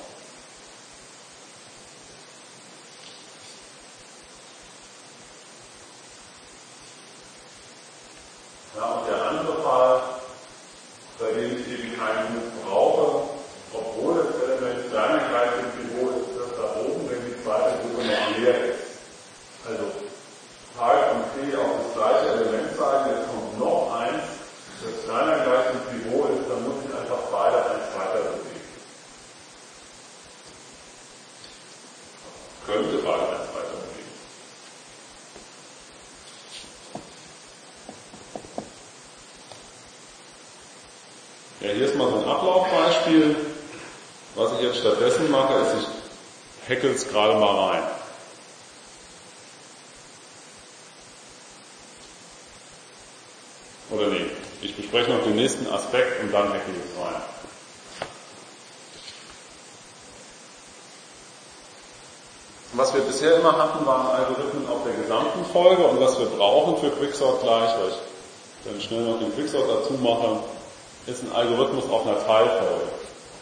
Ja, und der andere Fall, bei dem ich eben keinen Move brauche, obwohl das Element kleiner gleich im Pivot ist, das da oben, wenn die zweite Gruppe noch leer ist. Also Part und P auf das gleiche Element zeigen, jetzt kommt noch eins, das kleiner gleich im Pivot ist, dann muss ich einfach beide eins weiter bewegen. Könnte beide eins weiter bewegen. Ja, hier ist mal so ein Ablaufbeispiel. Was ich jetzt stattdessen mache, ist, ich hackel es gerade mal rein. Oder nee, ich bespreche noch den nächsten Aspekt und dann hackel ich es rein. Was wir bisher immer hatten, waren Algorithmen auf der gesamten Folge, und was wir brauchen für Quicksort gleich, weil ich dann schnell noch den Quicksort dazu mache, ist ein Algorithmus auf einer Teilfolge.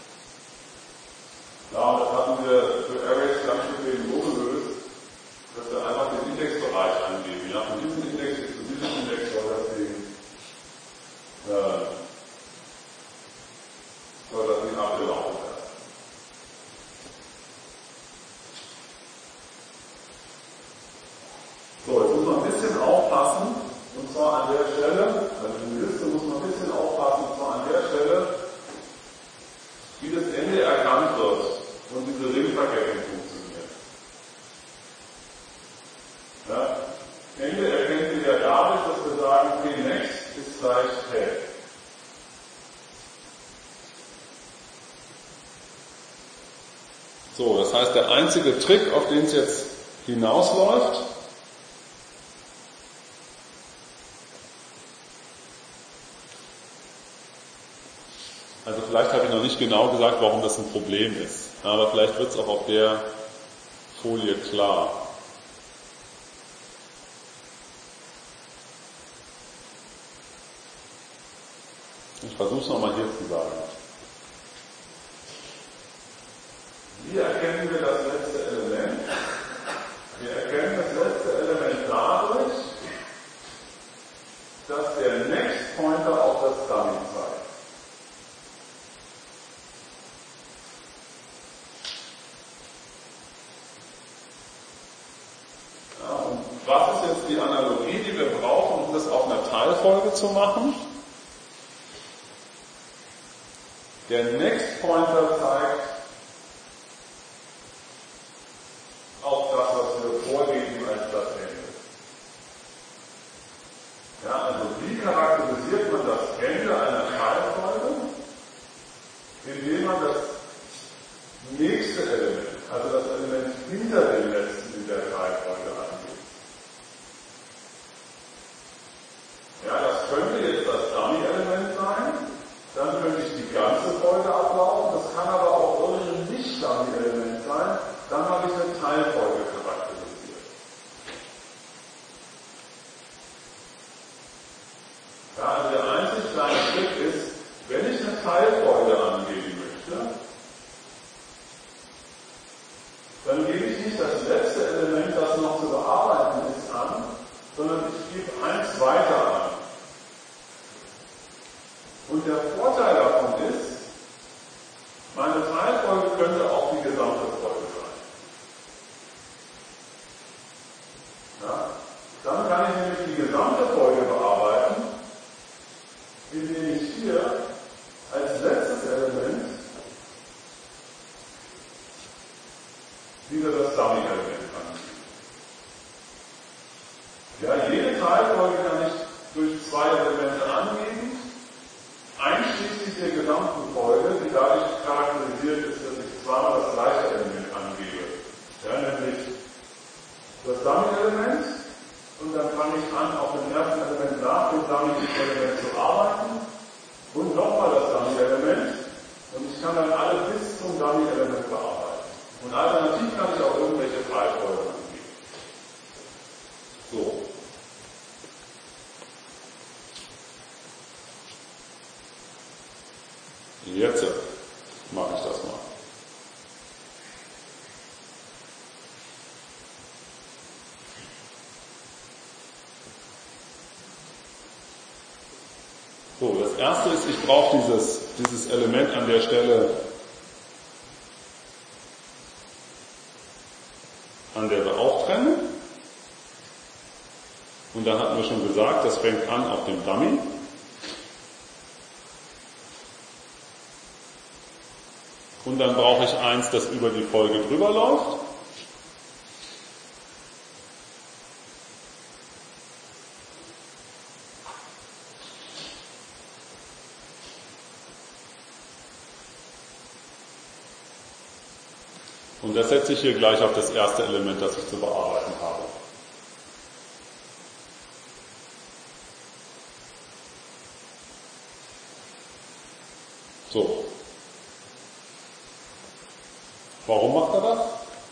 Ja, das hatten wir für Arrays ganz bequem so gelöst, dass wir einfach den Indexbereich angeben. Ja, von diesem Index zu diesem Index soll das Ding, äh, soll das Ding abgelaufen werden. So, jetzt muss man ein bisschen aufpassen, und zwar an der Stelle, also in der Liste muss man ein bisschen aufpassen, und zwar an der Stelle, wie das Ende erkannt wird und diese Ringverkettung funktioniert. Ja, Ende erkennen wir ja dadurch, dass wir sagen, P.next ist gleich Head. So, das heißt, der einzige Trick, auf den es jetzt hinausläuft, also vielleicht habe ich noch nicht genau gesagt, warum das ein Problem ist, aber vielleicht wird es auch auf der Folie klar. Ich versuche es nochmal hier zu sagen. Wie erkennen wir das letzte Element? Wir erkennen das letzte Element dadurch, dass der Next Pointer auf das Dummy zeigt. Ja, und was ist jetzt die Analogie? Teilfolge zu machen. Der Next Pointer zeigt auch das, was wir vorgeben als das Ende. Ja, also wie charakterisiert man das Ende einer Teilfolge? Indem man das nächste Element, also das Element hinter dem letzten in der Teilfolge angeht. Ja, das könnte jetzt das Dummy-Element sein, dann könnte ich die ganze Folge ablaufen, das kann aber auch irgendein Nicht-Dummy-Element sein, dann habe ich eine Teilfolge charakterisiert. Ja, also der einzig kleine Trick ist, wenn ich eine Teilfolge angeben möchte, dann gebe ich nicht das letzte Element, das noch zu bearbeiten ist, an, sondern ich gebe eins weiter an. Und der Vorteil davon ist, meine Teilfolge könnte auch die gesamte Folge sein. Ja? Dann kann ich nämlich die gesamte Folge bearbeiten, indem ich hier als letztes Element wieder das Dummy-Element angebe. Ja, jede Teilfolge kann ich durch zwei Elemente angeben, einschließlich der gesamten Folge, die dadurch charakterisiert ist, dass ich zweimal das gleiche Element angebe. Ja, nämlich das Dummy-Element, und dann fange ich an, auf dem ersten Element nach dem Dummy-Element zu arbeiten, und nochmal das Dummy-Element, und ich kann dann alle bis zum Dummy-Element bearbeiten. Und alternativ kann ich auch irgendwelche Teilfolgen angeben. So. Jetzt mache ich das mal. So, das erste ist, ich brauche dieses, dieses Element an der Stelle, an der wir auch trennen. Und dann hatten wir schon gesagt, das fängt an auf dem Dummy. Und dann brauche ich eins, das über die Folge drüber läuft. Und das setze ich hier gleich auf das erste Element, das ich zu bearbeiten habe. So. Warum macht er das?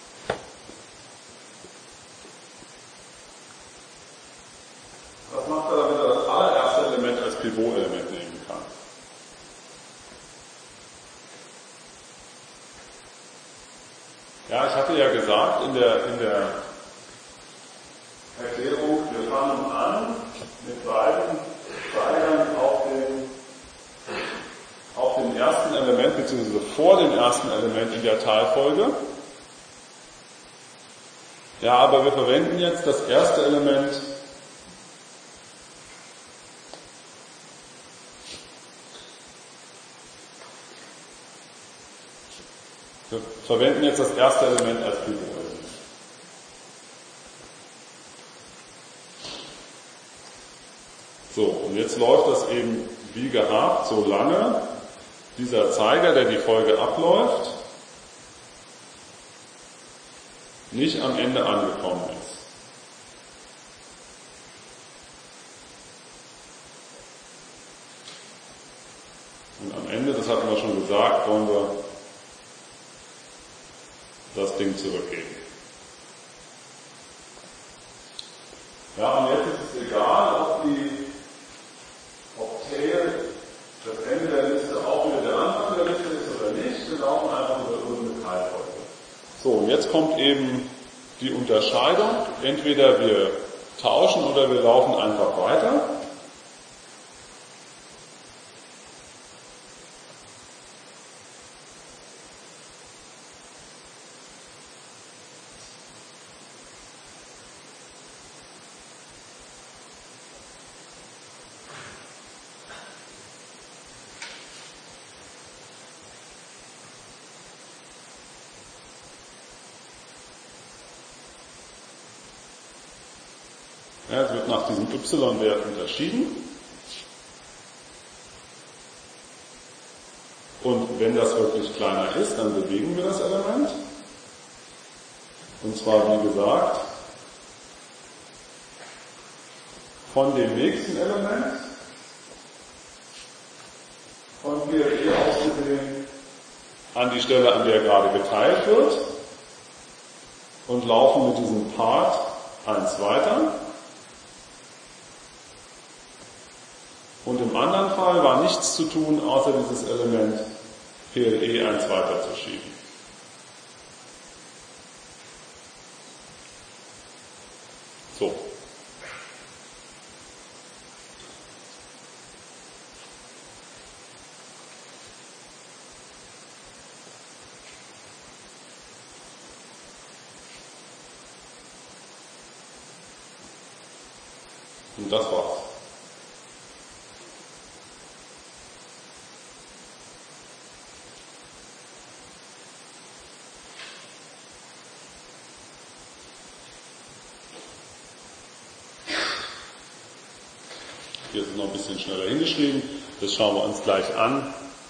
Was macht er, damit er das allererste Element als Pivot-Element nehmen kann? Ja, ich hatte ja gesagt in der, in der Erklärung, wir fangen an mit beiden Zeigern auf dem, auf dem ersten Element, beziehungsweise vor dem ersten Element in der Teilfolge. Ja, aber wir verwenden jetzt das erste Element Wir verwenden jetzt das erste Element als Pivot-Element. So, und jetzt läuft das eben wie gehabt, solange dieser Zeiger, der die Folge abläuft, nicht am Ende angekommen ist. Und am Ende, das hatten wir schon gesagt, wollen wir das Ding zurückgeben. Ja, und jetzt ist es egal, ob die, ob Tail das Ende der Liste auch wieder der Anfang der Liste ist oder nicht. Wir laufen einfach über irgendeine Teilfolge. So, und jetzt kommt eben die Unterscheidung. Entweder wir tauschen oder wir laufen einfach weiter. Ja, es wird nach diesem y-Wert unterschieden. Und wenn das wirklich kleiner ist, dann bewegen wir das Element. Und zwar, wie gesagt, von dem nächsten Element, von P L E aus gesehen, an die Stelle, an der gerade geteilt wird, und laufen mit diesem Part eins weiter. Und im anderen Fall war nichts zu tun, außer dieses Element P L E eins weiterzuschieben. So. Und das war's. Hier ist es noch ein bisschen schneller hingeschrieben. Das schauen wir uns gleich an.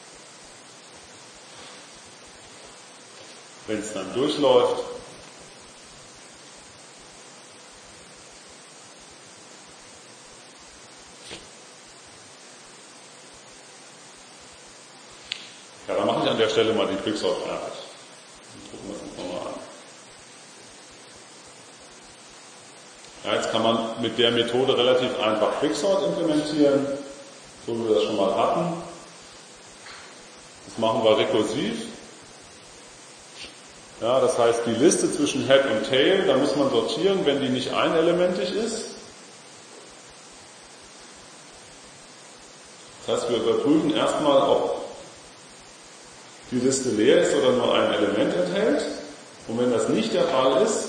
Wenn es dann durchläuft. Ja, dann mache ich an der Stelle mal die Quicksort fertig. Dann gucken wir uns das nochmal an. Ja, jetzt kann man mit der Methode relativ einfach Quicksort implementieren, so wie wir das schon mal hatten. Das machen wir rekursiv. Ja, das heißt, die Liste zwischen Head und Tail, da muss man sortieren, wenn die nicht einelementig ist. Das heißt, wir überprüfen erstmal, ob die Liste leer ist oder nur ein Element enthält. Und wenn das nicht der Fall ist,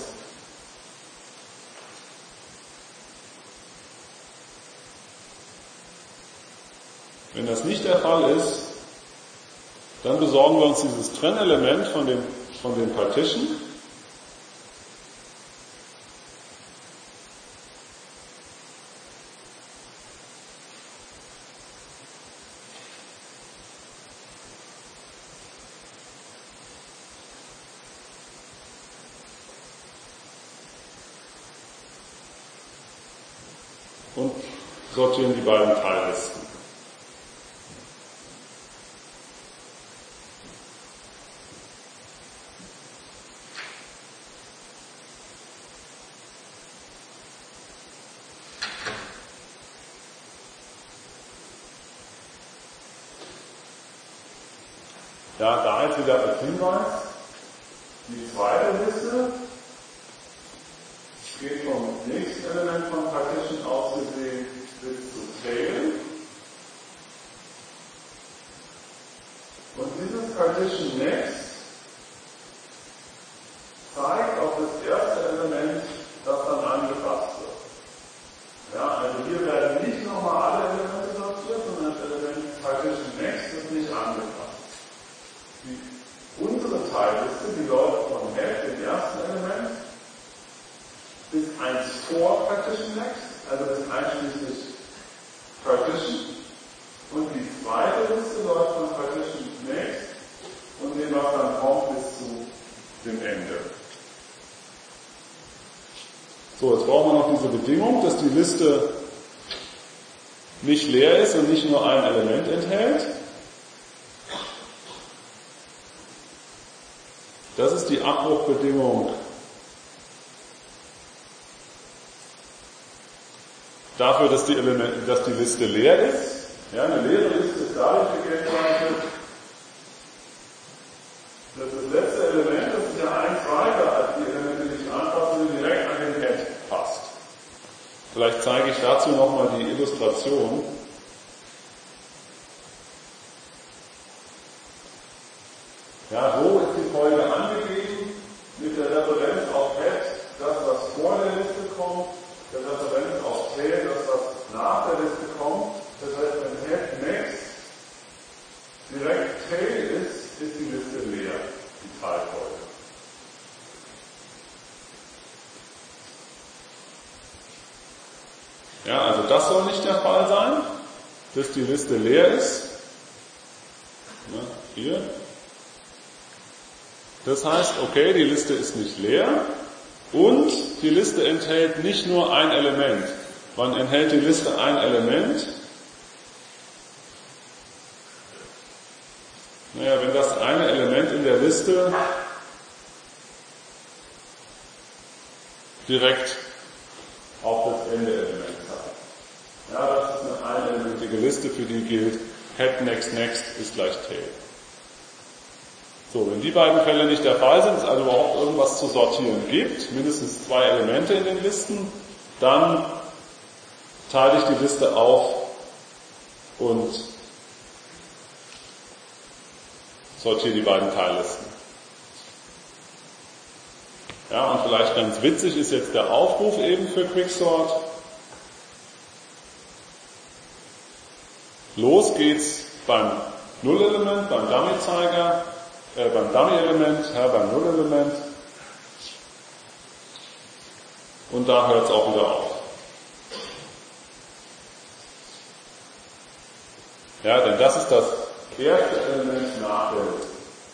wenn das nicht der Fall ist, dann besorgen wir uns dieses Trennelement von dem, von dem Partition. Und sortieren die beiden Teillisten. Ja, da jetzt wieder als Hinweis, die zweite Liste geht vom nächsten Element von Partition aus gesehen bis zu Tail. Und dieses Partition Next zeigt auf das erste Element, das dann angepasst wird. Ja, also hier werden nicht nochmal alle Elemente sortiert, sondern das Element Partition Next ist nicht angepasst. Die, unsere Teilliste, die läuft von Head, dem ersten Element, bis eins vor Partition Next, also bis einschließlich Partition. Und die zweite Liste läuft von Partition Next und dem, was dann kommt, bis zu dem Ende. So, jetzt brauchen wir noch diese Bedingung, dass die Liste nicht leer ist und nicht nur ein Element enthält. Das ist die Abbruchbedingung dafür, dass die, Element, dass die Liste leer ist. Ja, eine leere Liste ist dadurch gekennzeichnet, dass das letzte Element, das ist ja eins weiter als die Elemente, die ich anpasse, direkt an den Head passt. Vielleicht zeige ich dazu nochmal die Illustration. Ja, so ist die Folge angegeben mit der Referenz auf Head, das, was vor der Liste kommt, der Referenz auf Tail, das, was nach der Liste kommt. Das heißt, wenn Head Next direkt Tail ist, ist die Liste leer, die Teilfolge. Ja, also das soll nicht der Fall sein, dass die Liste leer ist. Ja, hier. Das heißt, okay, die Liste ist nicht leer und die Liste enthält nicht nur ein Element. Wann enthält die Liste ein Element? Naja, wenn das eine Element in der Liste direkt auf das Ende-Element zeigt. Ja, das ist eine einelementige Liste, für die gilt Head, Next, Next ist gleich Tail. So, wenn die beiden Fälle nicht der Fall sind, es also überhaupt irgendwas zu sortieren gibt, mindestens zwei Elemente in den Listen, dann teile ich die Liste auf und sortiere die beiden Teillisten. Ja, und vielleicht ganz witzig ist jetzt der Aufruf eben für Quicksort. Los geht's beim Nullelement, beim Dummy-Zeiger, äh, beim Dummy-Element, ja, beim Nullelement. Und da hört es auch wieder auf. Ja, denn das ist das erste Element nach der Liste.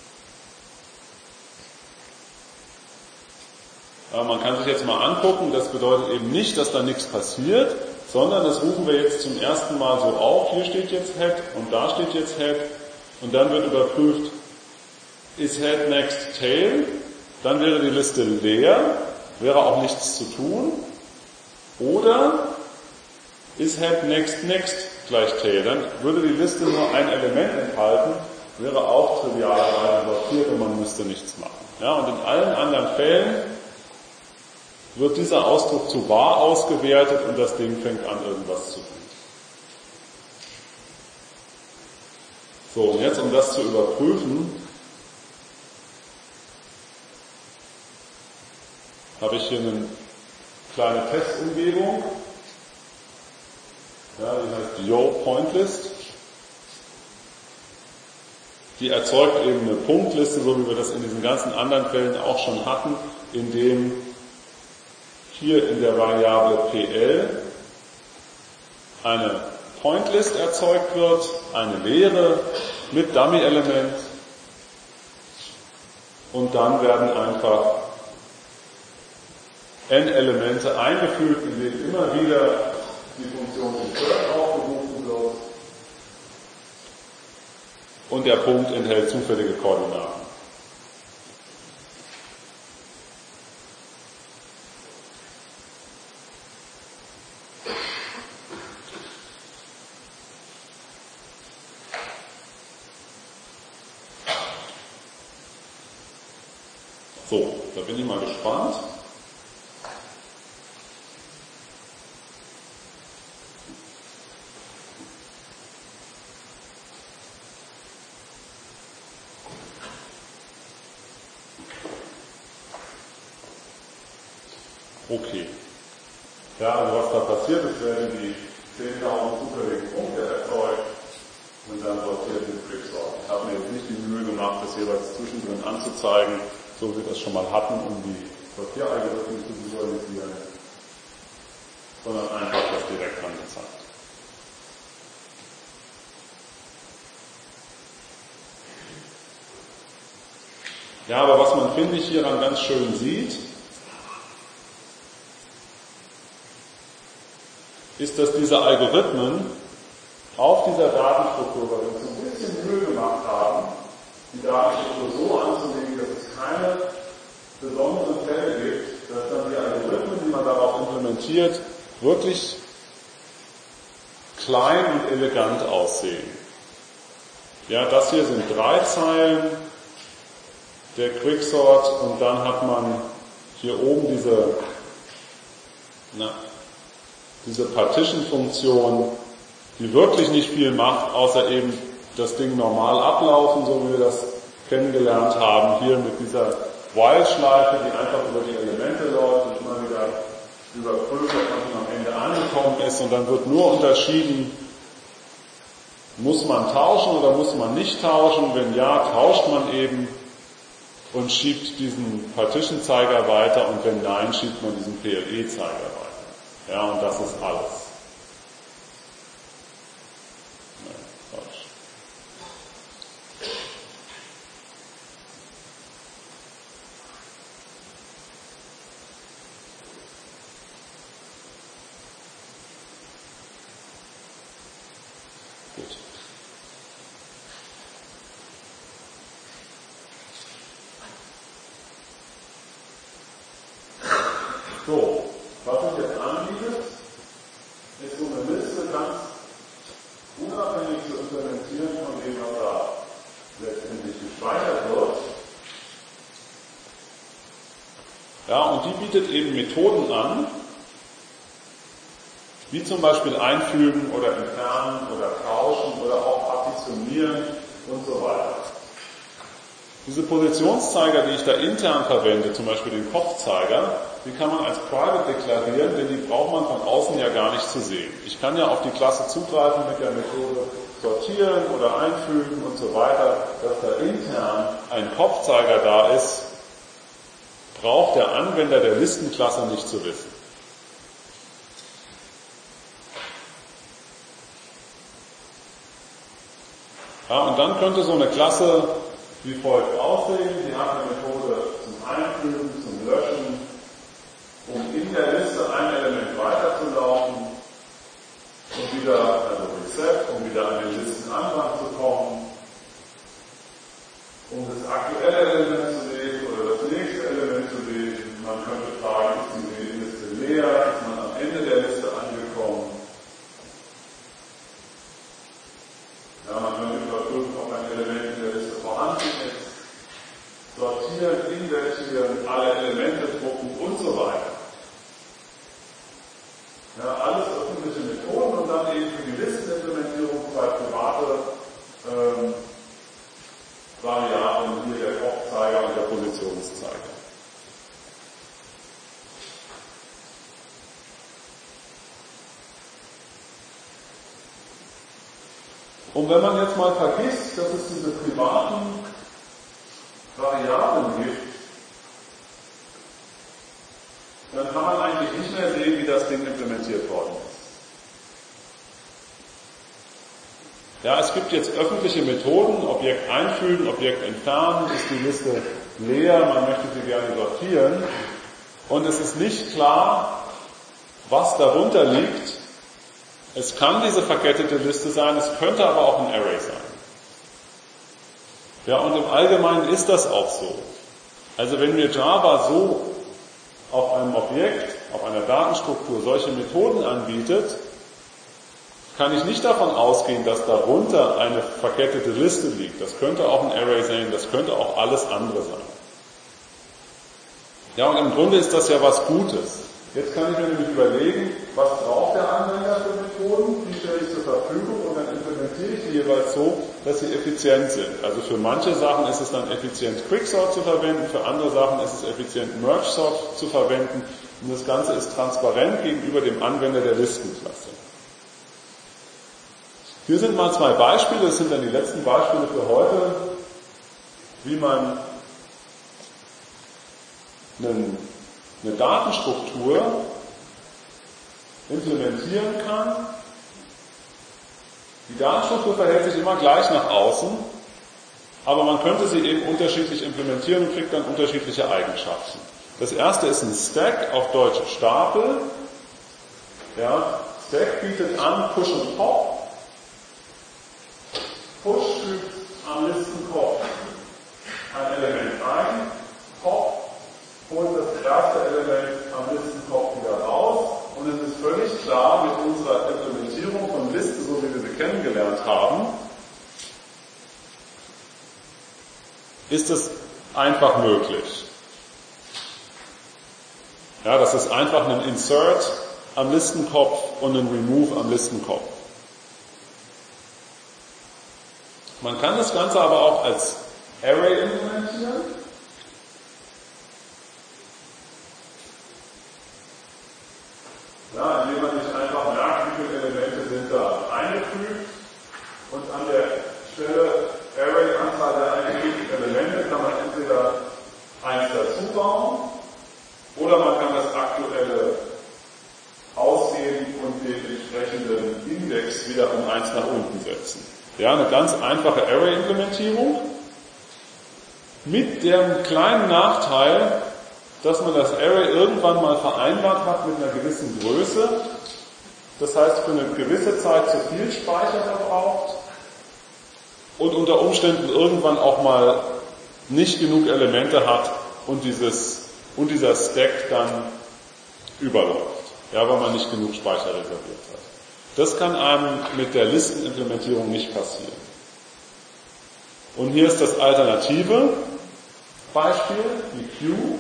Ja, man kann sich jetzt mal angucken, das bedeutet eben nicht, dass da nichts passiert, sondern das rufen wir jetzt zum ersten Mal so auf. Hier steht jetzt Head und da steht jetzt Head und dann wird überprüft, ist Head Next Tail, dann wäre die Liste leer, wäre auch nichts zu tun, oder ist Head Next Next gleich Tail, dann würde die Liste nur ein Element enthalten, wäre auch trivialerweise sortiert und man müsste nichts machen. Ja, und in allen anderen Fällen wird dieser Ausdruck zu wahr ausgewertet und das Ding fängt an, irgendwas zu tun. So, und jetzt, um das zu überprüfen, habe ich hier eine kleine Testumgebung. Ja, die heißt Yo Pointlist. Die erzeugt eben eine Punktliste, so wie wir das in diesen ganzen anderen Fällen auch schon hatten, indem hier in der Variable P L eine Pointlist erzeugt wird, eine leere mit Dummy-Element und dann werden einfach n-Elemente eingefügt, in denen immer wieder die Funktion insert aufgerufen wird und der Punkt enthält zufällige Koordinaten. So, da bin ich mal gespannt. Okay. Ja, also was da passiert ist, werden die zehntausend zufälligen Punkte erzeugt und dann sortiert mit Quicksort. Ich habe mir jetzt nicht die Mühe gemacht, das jeweils zwischendrin anzuzeigen, so wie wir das schon mal hatten, um die Sortieralgorithmen zu visualisieren, sondern einfach das direkt angezeigt. Ja, aber was man, finde ich, hier dann ganz schön sieht, ist, dass diese Algorithmen auf dieser Datenstruktur, weil wir uns ein bisschen Mühe gemacht haben, die Datenstruktur so anzulegen, dass es keine besonderen Fälle gibt, dass dann die Algorithmen, die man darauf implementiert, wirklich klein und elegant aussehen. Ja, das hier sind drei Zeilen der Quicksort und dann hat man hier oben diese, na, diese Partition-Funktion, die wirklich nicht viel macht, außer eben das Ding normal ablaufen, so wie wir das kennengelernt haben, hier mit dieser While-Schleife, die einfach über die Elemente läuft und immer wieder überprüft, ob man am Ende angekommen ist und dann wird nur unterschieden, muss man tauschen oder muss man nicht tauschen, wenn ja, tauscht man eben und schiebt diesen Partition-Zeiger weiter und wenn nein, schiebt man diesen P L E-Zeiger weiter. Ja, und das ist alles. So, was sich jetzt anbietet, ist so eine Liste ganz unabhängig zu implementieren von dem, was da letztendlich gespeichert wird. Ja, und die bietet eben Methoden an, wie zum Beispiel einfügen oder entfernen oder tauschen oder auch partitionieren und so weiter. Diese Positionszeiger, die ich da intern verwende, zum Beispiel den Kopfzeiger, die kann man als Private deklarieren, denn die braucht man von außen ja gar nicht zu sehen. Ich kann ja auf die Klasse zugreifen mit der Methode sortieren oder einfügen und so weiter. Dass da intern ein Kopfzeiger da ist, braucht der Anwender der Listenklasse nicht zu wissen. Ja, und dann könnte so eine Klasse wie folgt aussehen. Sie hat eine Methode zum Einfügen, zum Löschen, um in der Liste ein Element weiterzulaufen und wieder, also Reset, um wieder an den Listenanfang zu kommen, um das aktuelle Element zu lesen oder das nächste Element zu lesen. Man könnte fragen, ist die Liste leer, ist man am Ende der Liste angekommen? Ja, man könnte überprüfen, ob ein Element in der Liste vorhanden ist, sortieren, invertieren, alle Elemente drucken und so weiter. Ja, alles öffentliche Methoden und dann eben für die Listenimplementierung zwei private ähm, Variablen, hier der Kopfzeiger und der Positionszeiger. Und wenn man jetzt mal vergisst, dass es diese privaten Variablen gibt, dann kann man eigentlich nicht mehr sehen, wie das Ding implementiert worden ist. Ja, es gibt jetzt öffentliche Methoden, Objekt einfügen, Objekt entfernen, ist die Liste leer, man möchte sie gerne sortieren und es ist nicht klar, was darunter liegt. Es kann diese verkettete Liste sein, es könnte aber auch ein Array sein. Ja, und im Allgemeinen ist das auch so. Also wenn mir Java so auf einem Objekt, auf einer Datenstruktur solche Methoden anbietet, kann ich nicht davon ausgehen, dass darunter eine verkettete Liste liegt. Das könnte auch ein Array sein, das könnte auch alles andere sein. Ja, und im Grunde ist das ja was Gutes. Jetzt kann ich mir nämlich überlegen, was braucht der Anwender für Methoden, die stelle ich zur Verfügung und dann implementiere ich die jeweils so, dass sie effizient sind. Also für manche Sachen ist es dann effizient Quicksort zu verwenden, für andere Sachen ist es effizient Mergesort zu verwenden und das Ganze ist transparent gegenüber dem Anwender der Listenklasse. Hier sind mal zwei Beispiele, das sind dann die letzten Beispiele für heute, wie man einen eine Datenstruktur implementieren kann. Die Datenstruktur verhält sich immer gleich nach außen, aber man könnte sie eben unterschiedlich implementieren und kriegt dann unterschiedliche Eigenschaften. Das erste ist ein Stack, auf Deutsch Stapel. Ja, Stack bietet an Push und Pop. Push fügt am Listenkopf ein Element ein, Pop holt das erste Element am Listenkopf wieder raus und es ist völlig klar mit unserer Implementierung von Liste, so wie wir sie kennengelernt haben, ist es einfach möglich. Ja, das ist einfach ein Insert am Listenkopf und ein Remove am Listenkopf. Man kann das Ganze aber auch als Array implementieren. Ja, indem man sich einfach merkt, wie viele Elemente sind da eingefügt und an der Stelle Array, Anzahl der eingefügten Elemente, kann man entweder eins dazu bauen oder man kann das aktuelle ausheben und den entsprechenden Index wieder um eins nach unten setzen. Ja, eine ganz einfache Array-Implementierung mit dem kleinen Nachteil, dass man das Array irgendwann mal vereinbart hat mit einer gewissen Größe. Das heißt, für eine gewisse Zeit zu viel Speicher verbraucht und unter Umständen irgendwann auch mal nicht genug Elemente hat und dieses und dieser Stack dann überläuft, ja, weil man nicht genug Speicher reserviert hat. Das kann einem mit der Listenimplementierung nicht passieren. Und hier ist das alternative Beispiel, die Queue.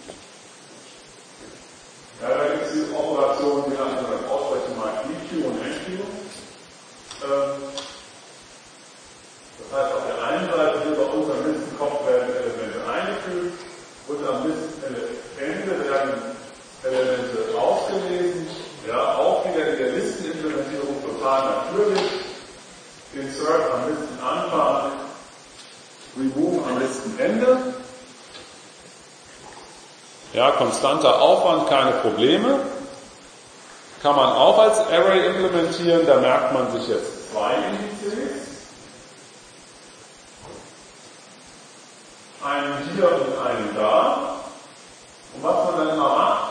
Ja, da gibt es die Operation, die man aussprechen mag, E-Queue und N-Queue. Das heißt, auf der einen Seite hier bei unserem Listenkopf werden Elemente eingefügt und am Listenende werden Elemente ausgelesen. Ja, auch wieder in der Listenimplementierung total natürlich. Insert am Listenanfang, Remove am Listenende. Ja, konstanter Aufwand, keine Probleme. Kann man auch als Array implementieren, da merkt man sich jetzt zwei Indizes. Einen hier und einen da. Und was man dann immer macht,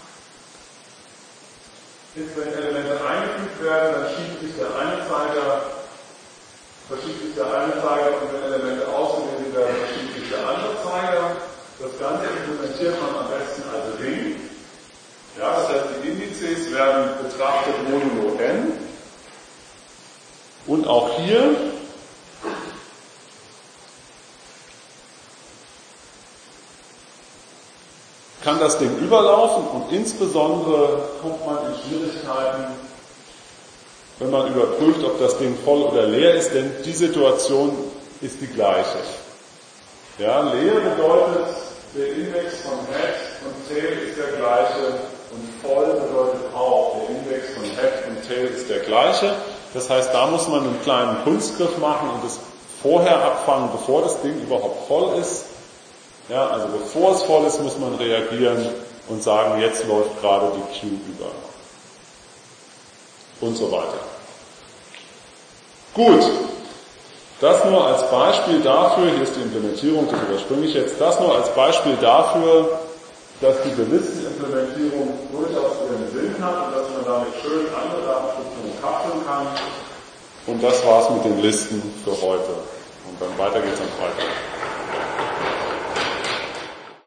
ist, wenn Elemente eingefügt werden, dann schiebt sich der eine Zeiger, verschiebt sich der eine Zeiger und wenn Elemente ausgelesen werden, verschiebt sich der andere Zeiger. Das Ganze implementiert man am besten als Ring. Ja, das heißt, die Indizes werden betrachtet modulo n. Und auch hier kann das Ding überlaufen und insbesondere kommt man in Schwierigkeiten, wenn man überprüft, ob das Ding voll oder leer ist, denn die Situation ist die gleiche. Ja, leer bedeutet, der Index von Head und Tail ist der gleiche und voll bedeutet auch, der Index von Head und Tail ist der gleiche. Das heißt, da muss man einen kleinen Kunstgriff machen und es vorher abfangen, bevor das Ding überhaupt voll ist. Ja, also bevor es voll ist, muss man reagieren und sagen, jetzt läuft gerade die Queue über. Und so weiter. Gut. Das nur als Beispiel dafür, hier ist die Implementierung, das überspringe ich jetzt, das nur als Beispiel dafür, dass diese Listenimplementierung durchaus ihren Sinn hat und dass man damit schön andere Datenstrukturen kapseln kann. Und das war's mit den Listen für heute. Und dann weiter geht's am Freitag.